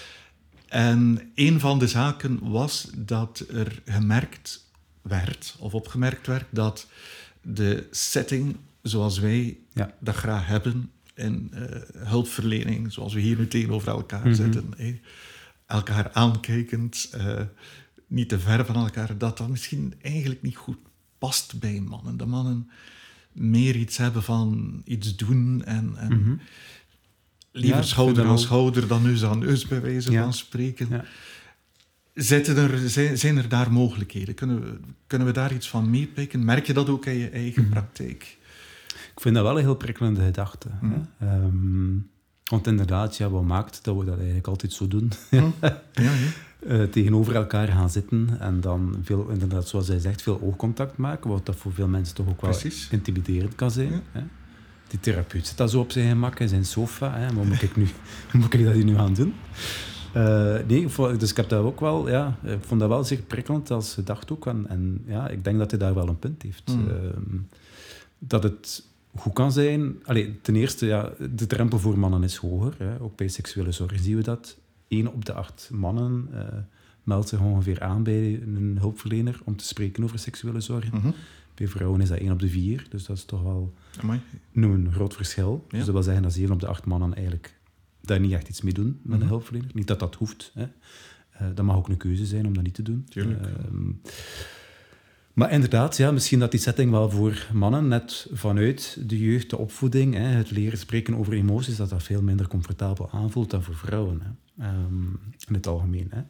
En een van de zaken was dat er gemerkt werd, of opgemerkt werd, dat de setting zoals wij Ja. dat graag hebben in uh, hulpverlening, zoals we hier nu tegenover elkaar Mm-hmm. zitten, eh, elkaar aankijkend, uh, niet te ver van elkaar, dat dat misschien eigenlijk niet goed past bij mannen. De mannen meer iets hebben van iets doen en, en Mm-hmm. liever Ja, schouder aan wel... schouder dan neus aan neus, bij wijze Ja. van spreken. Ja. Zitten er, zijn, zijn er daar mogelijkheden? Kunnen we, kunnen we daar iets van meepikken? Merk je dat ook in je eigen Mm-hmm. praktijk? Ik vind dat wel een heel prikkelende gedachte. Mm. Hè? Um, want inderdaad, ja, wat maakt dat we dat eigenlijk altijd zo doen? Mm. Ja, ja. Uh, tegenover elkaar gaan zitten en dan, veel, inderdaad, zoals hij zegt, veel oogcontact maken, wat dat voor veel mensen toch ook wel Precies. intimiderend kan zijn. Ja. Hè? Die therapeut zit daar zo op zijn gemak in zijn sofa. Hè? Wat moet ik, nu, moet ik dat hier nu gaan doen? Uh, nee, dus ik heb dat ook wel, ja, ik vond dat wel zeer prikkelend als gedachte ook. En, en ja, ik denk dat hij daar wel een punt heeft. Mm. Uh, dat het goed kan zijn. Allee, ten eerste, ja, de drempel voor mannen is hoger. Hè? Ook bij seksuele zorg zien we dat. Eén op de acht mannen uh, meldt zich ongeveer aan bij een hulpverlener om te spreken over seksuele zorg. Mm-hmm. Bij vrouwen is dat één op de vier, dus dat is toch wel Amai. een groot verschil. Ja. Dus dat wil zeggen dat één op de acht mannen eigenlijk daar niet echt iets mee doen met Mm-hmm. een hulpverlener. Niet dat dat hoeft. Hè. Uh, dat mag ook een keuze zijn om dat niet te doen. Tuurlijk. Uh, maar inderdaad, ja, misschien dat die setting wel voor mannen, net vanuit de jeugd, de opvoeding, hè, het leren spreken over emoties, dat dat veel minder comfortabel aanvoelt dan voor vrouwen. Hè. Um, in het algemeen. Hè.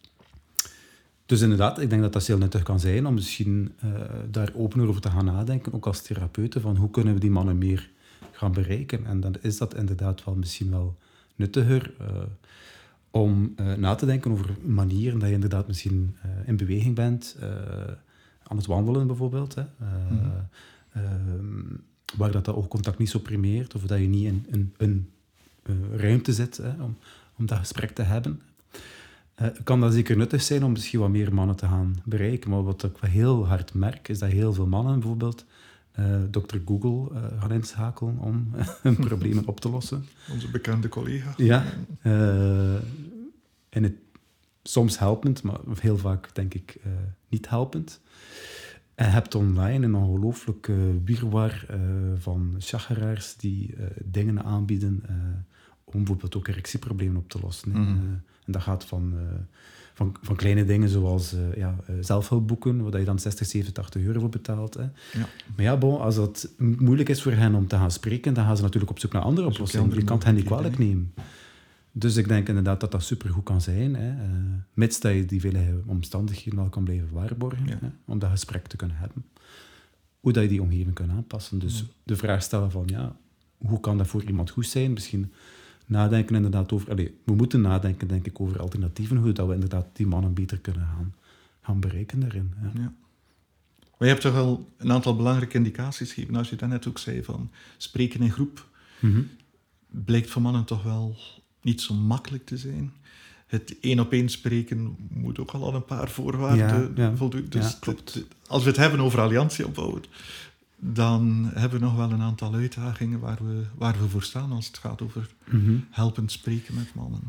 Dus inderdaad, ik denk dat dat heel nuttig kan zijn om misschien uh, daar opener over te gaan nadenken, ook als therapeuten, van hoe kunnen we die mannen meer gaan bereiken. En dan is dat inderdaad wel misschien wel nuttiger uh, om uh, na te denken over manieren dat je inderdaad misschien uh, in beweging bent, uh, aan het wandelen bijvoorbeeld, hè. Uh, mm-hmm. uh, waar dat, dat oogcontact niet zo primeert, of dat je niet in, in een uh, ruimte zit hè, om, om dat gesprek te hebben. Uh, kan dat zeker nuttig zijn om misschien wat meer mannen te gaan bereiken. Maar wat ik heel hard merk, is dat heel veel mannen bijvoorbeeld uh, dokter Google uh, gaan inschakelen om hun problemen op te lossen. Onze bekende collega. Ja. Uh, en het, soms helpend, maar heel vaak denk ik uh, niet helpend. En je hebt online een ongelooflijke wirwar uh, van chageraars die uh, dingen aanbieden uh, om bijvoorbeeld ook erectieproblemen op te lossen. Mm-hmm. Uh, en dat gaat van, uh, van, van kleine dingen zoals uh, ja, uh, zelfhulpboeken, waar je dan zestig, zeventig, tachtig euro voor betaalt. Hè. Ja. Maar ja, bon, als het moeilijk is voor hen om te gaan spreken, dan gaan ze natuurlijk op zoek naar andere oplossingen. Je kan het hen niet kwalijk nemen. Dus ik denk inderdaad dat dat supergoed kan zijn, hè. Uh, mits dat je die vele omstandigheden wel kan blijven waarborgen, ja. hè, om dat gesprek te kunnen hebben. Hoe dat je die omgeving kan aanpassen. Dus ja. de vraag stellen van, ja, hoe kan dat voor iemand goed zijn? Misschien nadenken inderdaad over... Allez, we moeten nadenken, denk ik, over alternatieven, hoe dat we inderdaad die mannen beter kunnen gaan, gaan bereiken daarin. Ja. Ja. Maar je hebt toch wel een aantal belangrijke indicaties gegeven. Als je daarnet ook zei van spreken in groep, Mm-hmm. blijkt voor mannen toch wel niet zo makkelijk te zijn. Het één op één spreken moet ook al aan een paar voorwaarden ja, ja. voldoen. Dus ja, klopt. t- t- als we het hebben over alliantie opbouwen, dan hebben we nog wel een aantal uitdagingen waar we, waar we voor staan als het gaat over Mm-hmm. helpend spreken met mannen.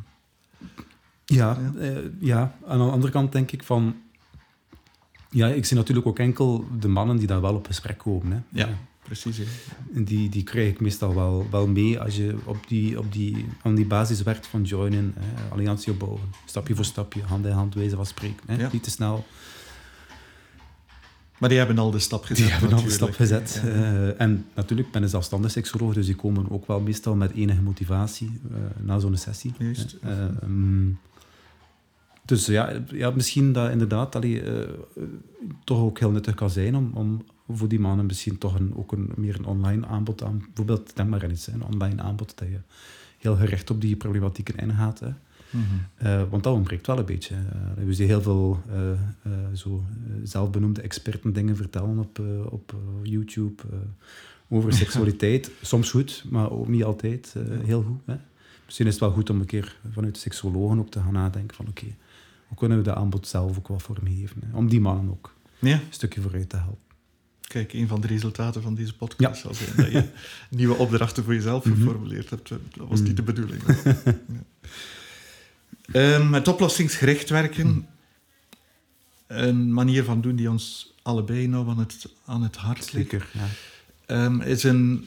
Ja, Ja. uh, ja, aan de andere kant denk ik van... Ja, ik zie natuurlijk ook enkel de mannen die daar wel op gesprek komen. Hè. Ja, ja. Precies. Hè. En die, die krijg ik meestal wel, wel mee als je op die, op die, aan die basis werkt van joinen, hè, alliantie opbouwen. Stapje voor stapje, hand in hand, wijze van spreken. Hè. Ja. Niet te snel. Maar die hebben al de stap gezet. Die hebben al de stap gezet. Ja. Uh, en natuurlijk, ik ben een zelfstandig seksoloog, dus die komen ook wel meestal met enige motivatie uh, na zo'n sessie. Juist. Uh, um, dus ja, ja, misschien dat inderdaad allee, uh, toch ook heel nuttig kan zijn om, om voor die mannen misschien toch een, ook een, meer een online aanbod aan... Bijvoorbeeld, denk maar aan iets, een online aanbod dat je heel gericht op die problematieken ingaat. Hè. Mm-hmm. Uh, want dat ontbreekt wel een beetje. Uh, we zien heel veel uh, uh, zo, uh, zelfbenoemde experten dingen vertellen op, uh, op uh, YouTube uh, over seksualiteit. Soms goed, maar ook niet altijd uh, heel goed. Hè. Misschien is het wel goed om een keer vanuit de seksuologen ook te gaan nadenken van oké, okay, hoe kunnen we dat aanbod zelf ook wat vormgeven? Hè? Om die mannen ook ja. een stukje vooruit te helpen. Kijk, een van de resultaten van deze podcast ja. zal zijn dat je nieuwe opdrachten voor jezelf mm-hmm. geformuleerd hebt. Dat was mm-hmm. niet de bedoeling. ja. um, het oplossingsgericht werken, mm. een manier van doen die ons allebei nou aan het, aan het hart ligt, Zeker, ja. um, is een...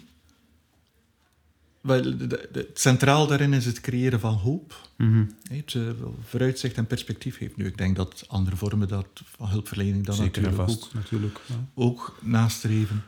Wel, de, de, de, centraal daarin is het creëren van hoop. Mm-hmm. Het uh, vooruitzicht en perspectief heeft nu. Ik denk dat andere vormen dat, van hulpverlening dan Zeker natuurlijk, vast, ook, natuurlijk ja. ook nastreven.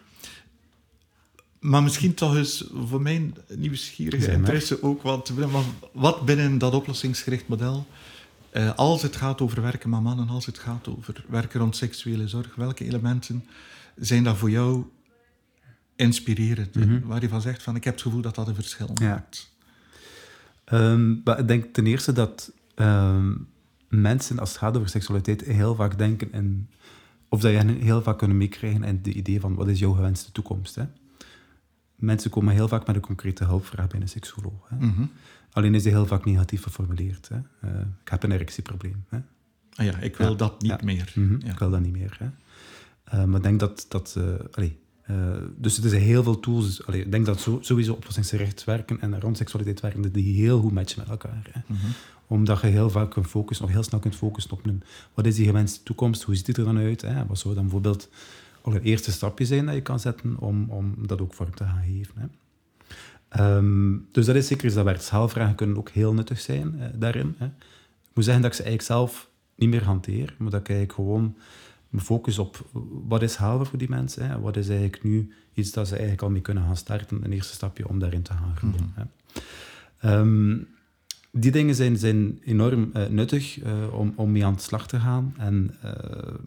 Maar misschien toch eens voor mijn nieuwsgierige interesse ook, want wat binnen dat oplossingsgericht model, uh, als het gaat over werken met mannen, als het gaat over werken rond seksuele zorg, welke elementen zijn dat voor jou inspirerend, mm-hmm. waar je van zegt van ik heb het gevoel dat dat een verschil maakt? Ja. Um, maar ik denk ten eerste dat um, mensen als het gaat over seksualiteit heel vaak denken in, of dat je hen heel vaak kunnen meekrijgen in het idee van wat is jouw gewenste toekomst. Hè? Mensen komen heel vaak met een concrete hulpvraag bij een seksuoloog. Hè? Mm-hmm. Alleen is die heel vaak negatief geformuleerd. Hè? Uh, ik heb een erectieprobleem. Hè? Ah ja, ik wil ja. dat niet ja. meer. Mm-hmm. Ja. Ik wil dat niet meer. Hè? Uh, maar ik denk dat... dat uh, allee, Uh, dus er zijn heel veel tools. Allee, ik denk dat zo, sowieso oplossingsgericht werken en rond seksualiteit werken, die heel goed matchen met elkaar. Hè. Mm-hmm. Omdat je heel vaak kunt focussen, of heel snel kunt focussen op een, wat is die gewenste toekomst, hoe ziet het er dan uit? Hè? Wat zou dan bijvoorbeeld al een eerste stapje zijn dat je kan zetten om, om dat ook vorm te gaan geven. Hè. Um, dus dat is zeker iets dat werkt. Haalvragen kunnen ook heel nuttig zijn uh, daarin. Hè. Ik moet zeggen dat ik ze eigenlijk zelf niet meer hanteer, maar dat ik eigenlijk gewoon focus op wat is haalbaar voor die mensen. Hè? Wat is eigenlijk nu iets dat ze eigenlijk al mee kunnen gaan starten. Een eerste stapje om daarin te gaan groeien. Mm-hmm. Hè? Um, die dingen zijn, zijn enorm uh, nuttig uh, om, om mee aan de slag te gaan. En uh,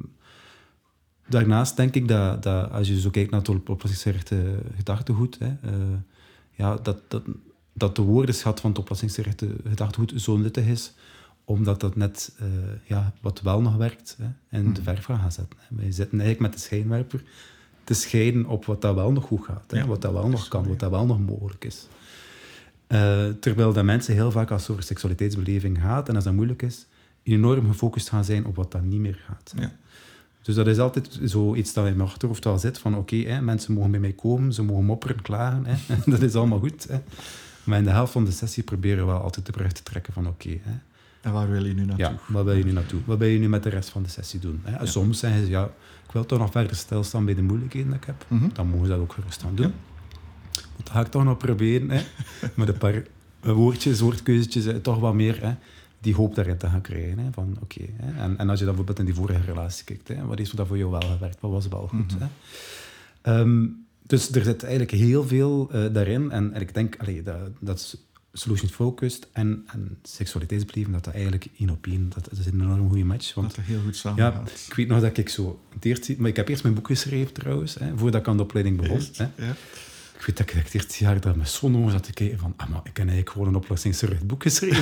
daarnaast denk ik dat, dat als je zo kijkt naar het oplossingsgerichte gedachtegoed, hè, uh, ja, dat, dat, dat de woordenschat van het oplossingsgerichte gedachtegoed zo nuttig is, omdat dat net uh, ja, wat wel nog werkt hè, in de verf gaan zetten. Hè. Wij zitten eigenlijk met de schijnwerper te schijnen op wat dat wel nog goed gaat. Hè, ja, wat dat wel nog kan, wat dat wel nog mogelijk is. Uh, terwijl dat mensen heel vaak als het over seksualiteitsbeleving gaat, en als dat moeilijk is, enorm gefocust gaan zijn op wat dat niet meer gaat. Ja. Dus dat is altijd zoiets dat in mijn achterhoofd wel zit, van oké, okay, mensen mogen bij mij komen, ze mogen mopperen, klagen, hè, dat is allemaal goed. Hè. Maar in de helft van de sessie proberen we altijd de brug te trekken van oké, okay, en waar wil je nu naartoe? Ja, waar wil je nu naartoe? Wat wil je nu met de rest van de sessie doen? Hè? Ja. Soms zeggen ze, ja, ik wil toch nog verder stilstaan bij de moeilijkheden dat ik heb. Mm-hmm. Dan mogen ze dat ook gerust gaan doen. Ja. Dat ga ik toch nog proberen, hè? Met een paar woordjes, woordkeuzetjes, toch wat meer hè, die hoop daarin te gaan krijgen. Hè? Van, okay, hè? En, en als je dan bijvoorbeeld in die vorige relatie kijkt, hè? Wat is dat voor jou wel gewerkt? Wat was wel goed? Mm-hmm. Hè? Um, dus er zit eigenlijk heel veel uh, daarin. En, en ik denk, allee, dat, dat is solution-focused en, en seksualiteitsbeleving, dat dat eigenlijk één op één, dat, dat is een enorm goede match. Want, dat er heel goed samen ja, gaat. Ik weet nog dat ik zo... Het eerste, maar ik heb eerst mijn boek geschreven trouwens, hè, voordat ik aan de opleiding begon. Eerst, hè. Ja. Ik weet dat ik het eerste jaar daar met zo'n ogen zat te kijken van, ah, maar ik heb eigenlijk gewoon een oplossingsgericht boek geschreven.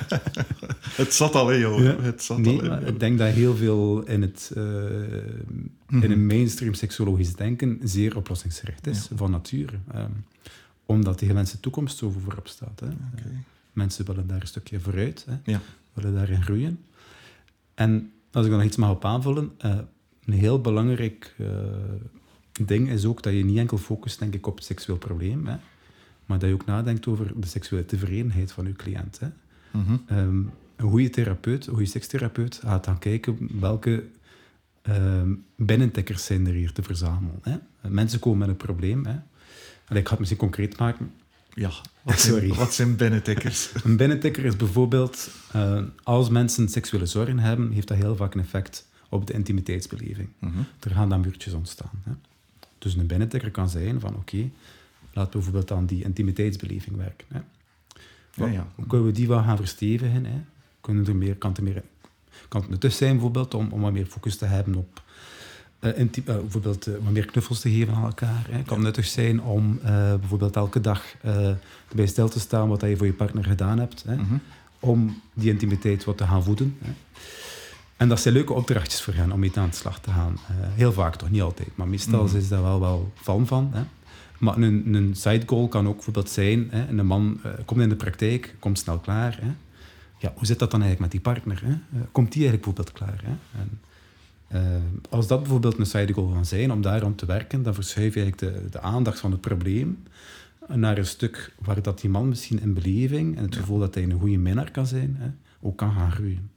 Het zat al in, joh. Ja. Het zat nee, al in, maar ik denk dat heel veel in het uh, mm-hmm. in een mainstream seksologisch denken zeer oplossingsgericht is, ja. van nature. Um, omdat die gewenste toekomst zo voorop staat. Hè. Okay. Uh, mensen willen daar een stukje vooruit, hè. Ja. Willen daarin groeien. En als ik er nog iets mag op aanvullen, uh, een heel belangrijk uh, ding is ook dat je niet enkel focust, denk ik, op het seksueel probleem, hè, maar dat je ook nadenkt over de seksuele tevredenheid van je cliënt. Hè. Mm-hmm. Um, een goede therapeut, een goede sekstherapeut gaat dan kijken welke uh, binnentikkers zijn er hier te verzamelen. Hè. Mensen komen met een probleem. Hè. Allee, ik ga het misschien concreet maken. Ja, wat zijn, Sorry. Wat zijn binnentikkers? Een binnentikker is bijvoorbeeld, uh, als mensen seksuele zorgen hebben, heeft dat heel vaak een effect op de intimiteitsbeleving. Mm-hmm. Er gaan dan muurtjes ontstaan. Hè. Dus een binnentikker kan zijn van, oké, okay, laten we bijvoorbeeld aan die intimiteitsbeleving werken. Hè. Ja, ja. Hoe kunnen we die wel gaan verstevigen? Hè? Kunnen er meer, kan, er meer, kan het nuttig zijn bijvoorbeeld om, om wat meer focus te hebben op uh, inti- uh, bijvoorbeeld uh, wat meer knuffels te geven aan elkaar. Hè. Het kan ja. nuttig zijn om uh, bijvoorbeeld elke dag uh, bij stil te staan wat je voor je partner gedaan hebt. Hè. Mm-hmm. Om die intimiteit wat te gaan voeden. Hè. En dat zijn leuke opdrachtjes voor hen om mee aan de slag te gaan. Uh, heel vaak, toch niet altijd, maar meestal mm-hmm. is daar wel wel fan van. Hè. Maar een, een side goal kan ook bijvoorbeeld zijn, hè, een man uh, komt in de praktijk, komt snel klaar. Hè. Ja, hoe zit dat dan eigenlijk met die partner? Hè? Uh, komt die eigenlijk bijvoorbeeld klaar? Hè? En, uh, als dat bijvoorbeeld een side goal kan zijn, om daar aan te werken, dan verschuif je eigenlijk de, de aandacht van het probleem naar een stuk waar dat die man misschien in beleving en het ja. gevoel dat hij een goede minnaar kan zijn, hè, ook kan gaan groeien.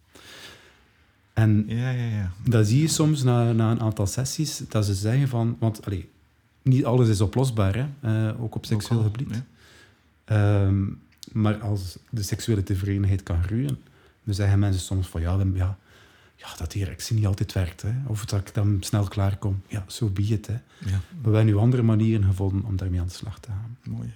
En ja, ja, ja. dat zie je soms na, na een aantal sessies, dat ze zeggen van... Want allee, niet alles is oplosbaar, hè, uh, ook op seksueel ook al, gebied. Ja. Um, maar als de seksuele tevredenheid kan groeien, dan zeggen mensen soms van ja, dan, ja, ja dat die erectie niet altijd werkt. Hè. Of dat ik dan snel klaar kom. Ja, zo so be it. Hè. Ja. Maar we hebben nu andere manieren gevonden om daarmee aan de slag te gaan. Mooi.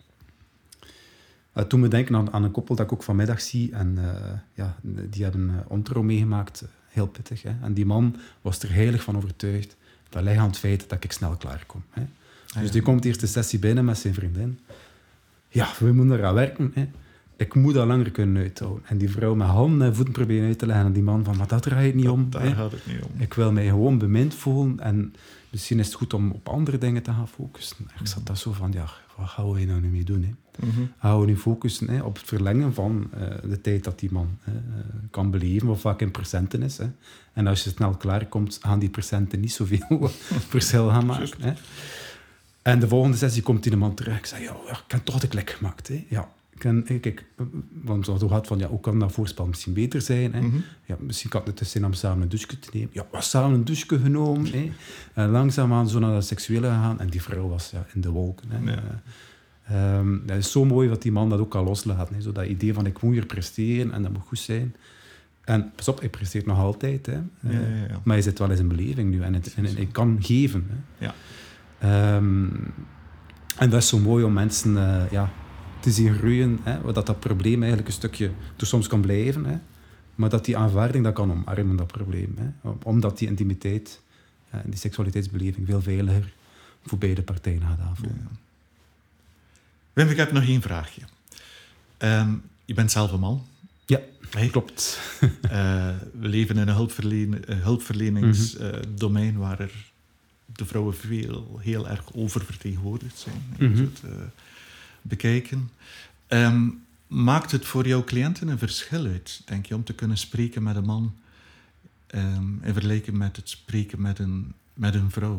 Uh, toen we denken aan, aan een koppel dat ik ook vanmiddag zie, en uh, ja, die hebben uh, ontrouw meegemaakt, uh, heel pittig. Hè. En die man was er heilig van overtuigd, dat ligt aan het feit dat ik snel klaar kom. Hè. Ah, dus ja. die komt de eerste sessie binnen met zijn vriendin. Ja, we moeten eraan werken. Hè. Ik moet dat langer kunnen uithouden. En die vrouw met handen en voeten proberen uit te leggen aan die man van, maar dat draait niet dat, om. Daar hè. gaat het niet om. Ik wil mij gewoon bemind voelen en misschien is het goed om op andere dingen te gaan focussen. Mm-hmm. Ik zat daar zo van, ja, wat gaan we nou nu mee doen? Hè? Mm-hmm. Gaan we nu focussen hè, op het verlengen van uh, de tijd dat die man uh, kan beleven, wat vaak in procenten is. Hè? En als je snel klaar komt, gaan die procenten niet zoveel verschil gaan maken. Hè? En de volgende sessie komt die man terug. Ik zeg, ja, ik heb toch de klik gemaakt. Hè? Ja, ik ken, kijk, want we hadden van, ja, hoe kan dat voorspel misschien beter zijn? Hè? Mm-hmm. Ja, misschien kan het dus zijn om samen een douche te nemen. Ja, we hebben samen een douche genomen. Hè? En langzaamaan zo naar dat seksuele gaan. En die vrouw was ja, in de wolken. Hè? Ja. Uh, um, dat is zo mooi dat die man dat ook kan loslaten. Hè? Zo dat idee van, ik moet hier presteren en dat moet goed zijn. En pas op, hij presteert nog altijd. Hè? Ja, ja, ja. Maar hij zit wel eens in beleving nu. En, het, en, en hij kan geven. Hè? Ja. Um, en dat is zo mooi om mensen uh, ja, te zien groeien, hè, dat dat probleem eigenlijk een stukje er soms kan blijven, hè, maar dat die aanvaarding dat kan omarmen, dat probleem. Hè, omdat die intimiteit en uh, die seksualiteitsbeleving veel veiliger voor beide partijen gaat aanvoelen. Ja. Wim, ik heb nog één vraagje. Um, je bent zelf een man. Ja, hey. Klopt. uh, we leven in een hulpverlen- uh, hulpverleningsdomein mm-hmm. uh, waar er de vrouwen veel, heel erg oververtegenwoordigd zijn. Mm-hmm. Je het uh, bekijken. Um, maakt het voor jouw cliënten een verschil uit, denk je, om te kunnen spreken met een man um, in vergelijking met het spreken met een, met een vrouw?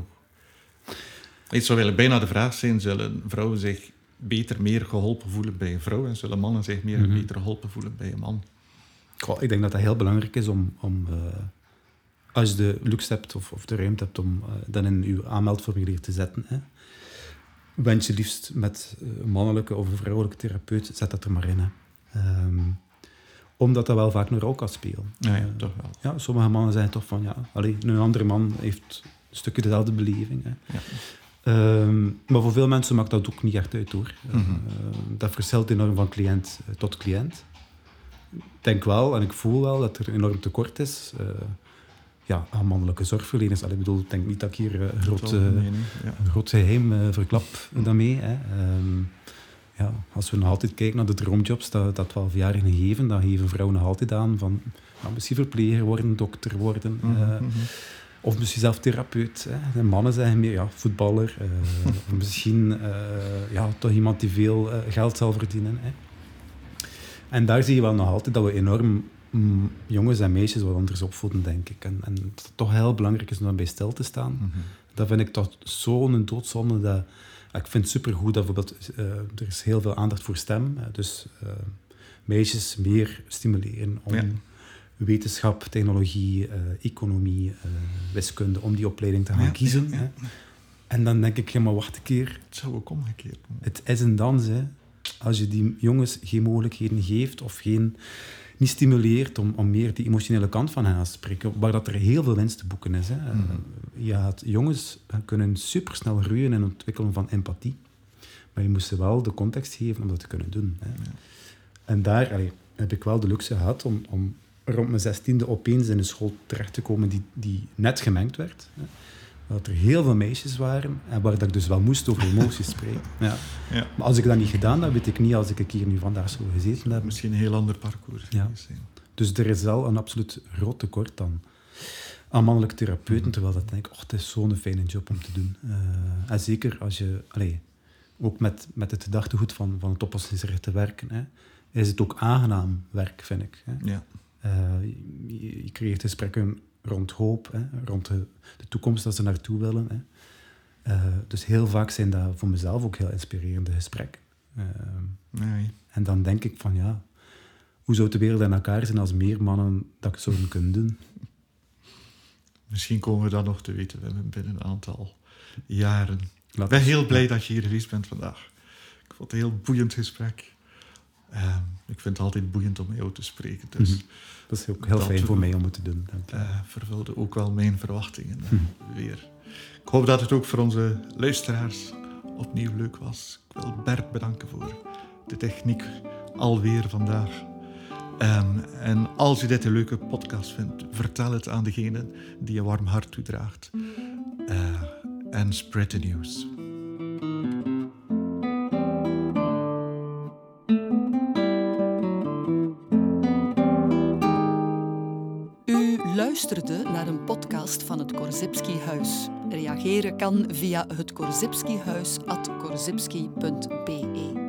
Het zou wel bijna de vraag zijn, zullen vrouwen zich beter meer geholpen voelen bij een vrouw en zullen mannen zich meer mm-hmm. beter geholpen voelen bij een man? Goh, ik denk dat dat heel belangrijk is om... om uh... als je de luxe hebt of, of de ruimte hebt om uh, dat in je aanmeldformulier te zetten. Hè. Wens je liefst met een mannelijke of een vrouwelijke therapeut, zet dat er maar in. Hè. Um, omdat dat wel vaak een rol kan spelen. Ja, ja, uh, toch wel. Ja, sommige mannen zijn toch van, ja, allee, een andere man heeft een stukje dezelfde beleving. Hè. Ja. Um, maar voor veel mensen maakt dat ook niet echt uit, hoor. Mm-hmm. Uh, dat verschilt enorm van cliënt tot cliënt. Ik denk wel, en ik voel wel, dat er enorm tekort is... Uh, Ja, aan mannelijke zorgverleners. Allee, ik bedoel, ik denk niet dat ik hier uh, groot, uh, nee, nee. Ja. een groot geheim uh, verklap daarmee. Hè. Um, ja, als we nog altijd kijken naar de droomjobs, dat, dat twaalf jaar gegeven, dan geven vrouwen nog altijd aan van ja, misschien verpleger worden, dokter worden. Uh, mm-hmm. Of misschien zelf therapeut. Hè. De mannen zeggen meer ja, voetballer. Uh, of misschien uh, ja, toch iemand die veel uh, geld zal verdienen. Hè. En daar zie je wel nog altijd dat we enorm... Mm, jongens en meisjes wat anders opvoeden, denk ik. En, en het toch heel belangrijk is om daarbij stil te staan. Mm-hmm. Dat vind ik toch zo'n doodzonde. Dat, ik vind het supergoed dat bijvoorbeeld... Uh, er is heel veel aandacht voor stem. Dus uh, meisjes meer stimuleren om ja. wetenschap, technologie, uh, economie, uh, wiskunde, om die opleiding te gaan ja, kiezen. Ja, ja. En dan denk ik, ja, maar wacht een keer. Het zou ook omgekeerd worden. Het is een dans, hè. Als je die jongens geen mogelijkheden geeft of geen... niet stimuleert om, om meer die emotionele kant van hen aan te spreken, waar dat er heel veel winst te boeken is. Hè. Mm-hmm. Je had, jongens kunnen supersnel groeien en ontwikkelen van empathie, maar je moest ze wel de context geven om dat te kunnen doen. Hè. Ja. En daar allee, heb ik wel de luxe gehad om, om rond mijn zestiende opeens in een school terecht te komen die, die net gemengd werd. Hè. dat er heel veel meisjes waren en waar dat ik dus wel moest over emoties spreken. Ja. Ja. Maar als ik dat niet gedaan heb, weet ik niet als ik hier nu vandaag zo gezeten heb. Misschien een heel ander parcours. Ja. Zijn. Dus er is wel een absoluut groot tekort aan, aan mannelijke therapeuten, terwijl dat denk ik, oh, het is zo'n fijne job om te doen. Uh, en zeker als je, allee, ook met, met het gedachtegoed van, van het oplossingsgericht te werken, hè, is het ook aangenaam werk, vind ik. Hè. Ja. Uh, je, je creëert gesprekken rond hoop, hè, rond de, de toekomst dat ze naartoe willen. Hè. Uh, dus heel vaak zijn dat voor mezelf ook heel inspirerende gesprekken. Uh, nee. En dan denk ik van, ja, hoe zou de wereld in elkaar zijn als meer mannen dat zouden kunnen doen? Misschien komen we dat nog te weten binnen een aantal jaren. Laat ik ben heel blij dat je hier geweest bent vandaag. Ik vond het een heel boeiend gesprek. Uh, ik vind het altijd boeiend om met jou te spreken. Dus mm-hmm. Dat is ook heel fijn voor mij om het te doen. Dank je. Uh, vervulde ook wel mijn verwachtingen uh, mm-hmm. weer. Ik hoop dat het ook voor onze luisteraars opnieuw leuk was. Ik wil Bert bedanken voor de techniek alweer vandaag. Um, en als je dit een leuke podcast vindt, vertel het aan degene die je warm hart toedraagt. Uh, en spread the news. U luisterde naar een podcast van het Korzybski Huis. Reageren kan via het korzybskihuis at korzybski punt be.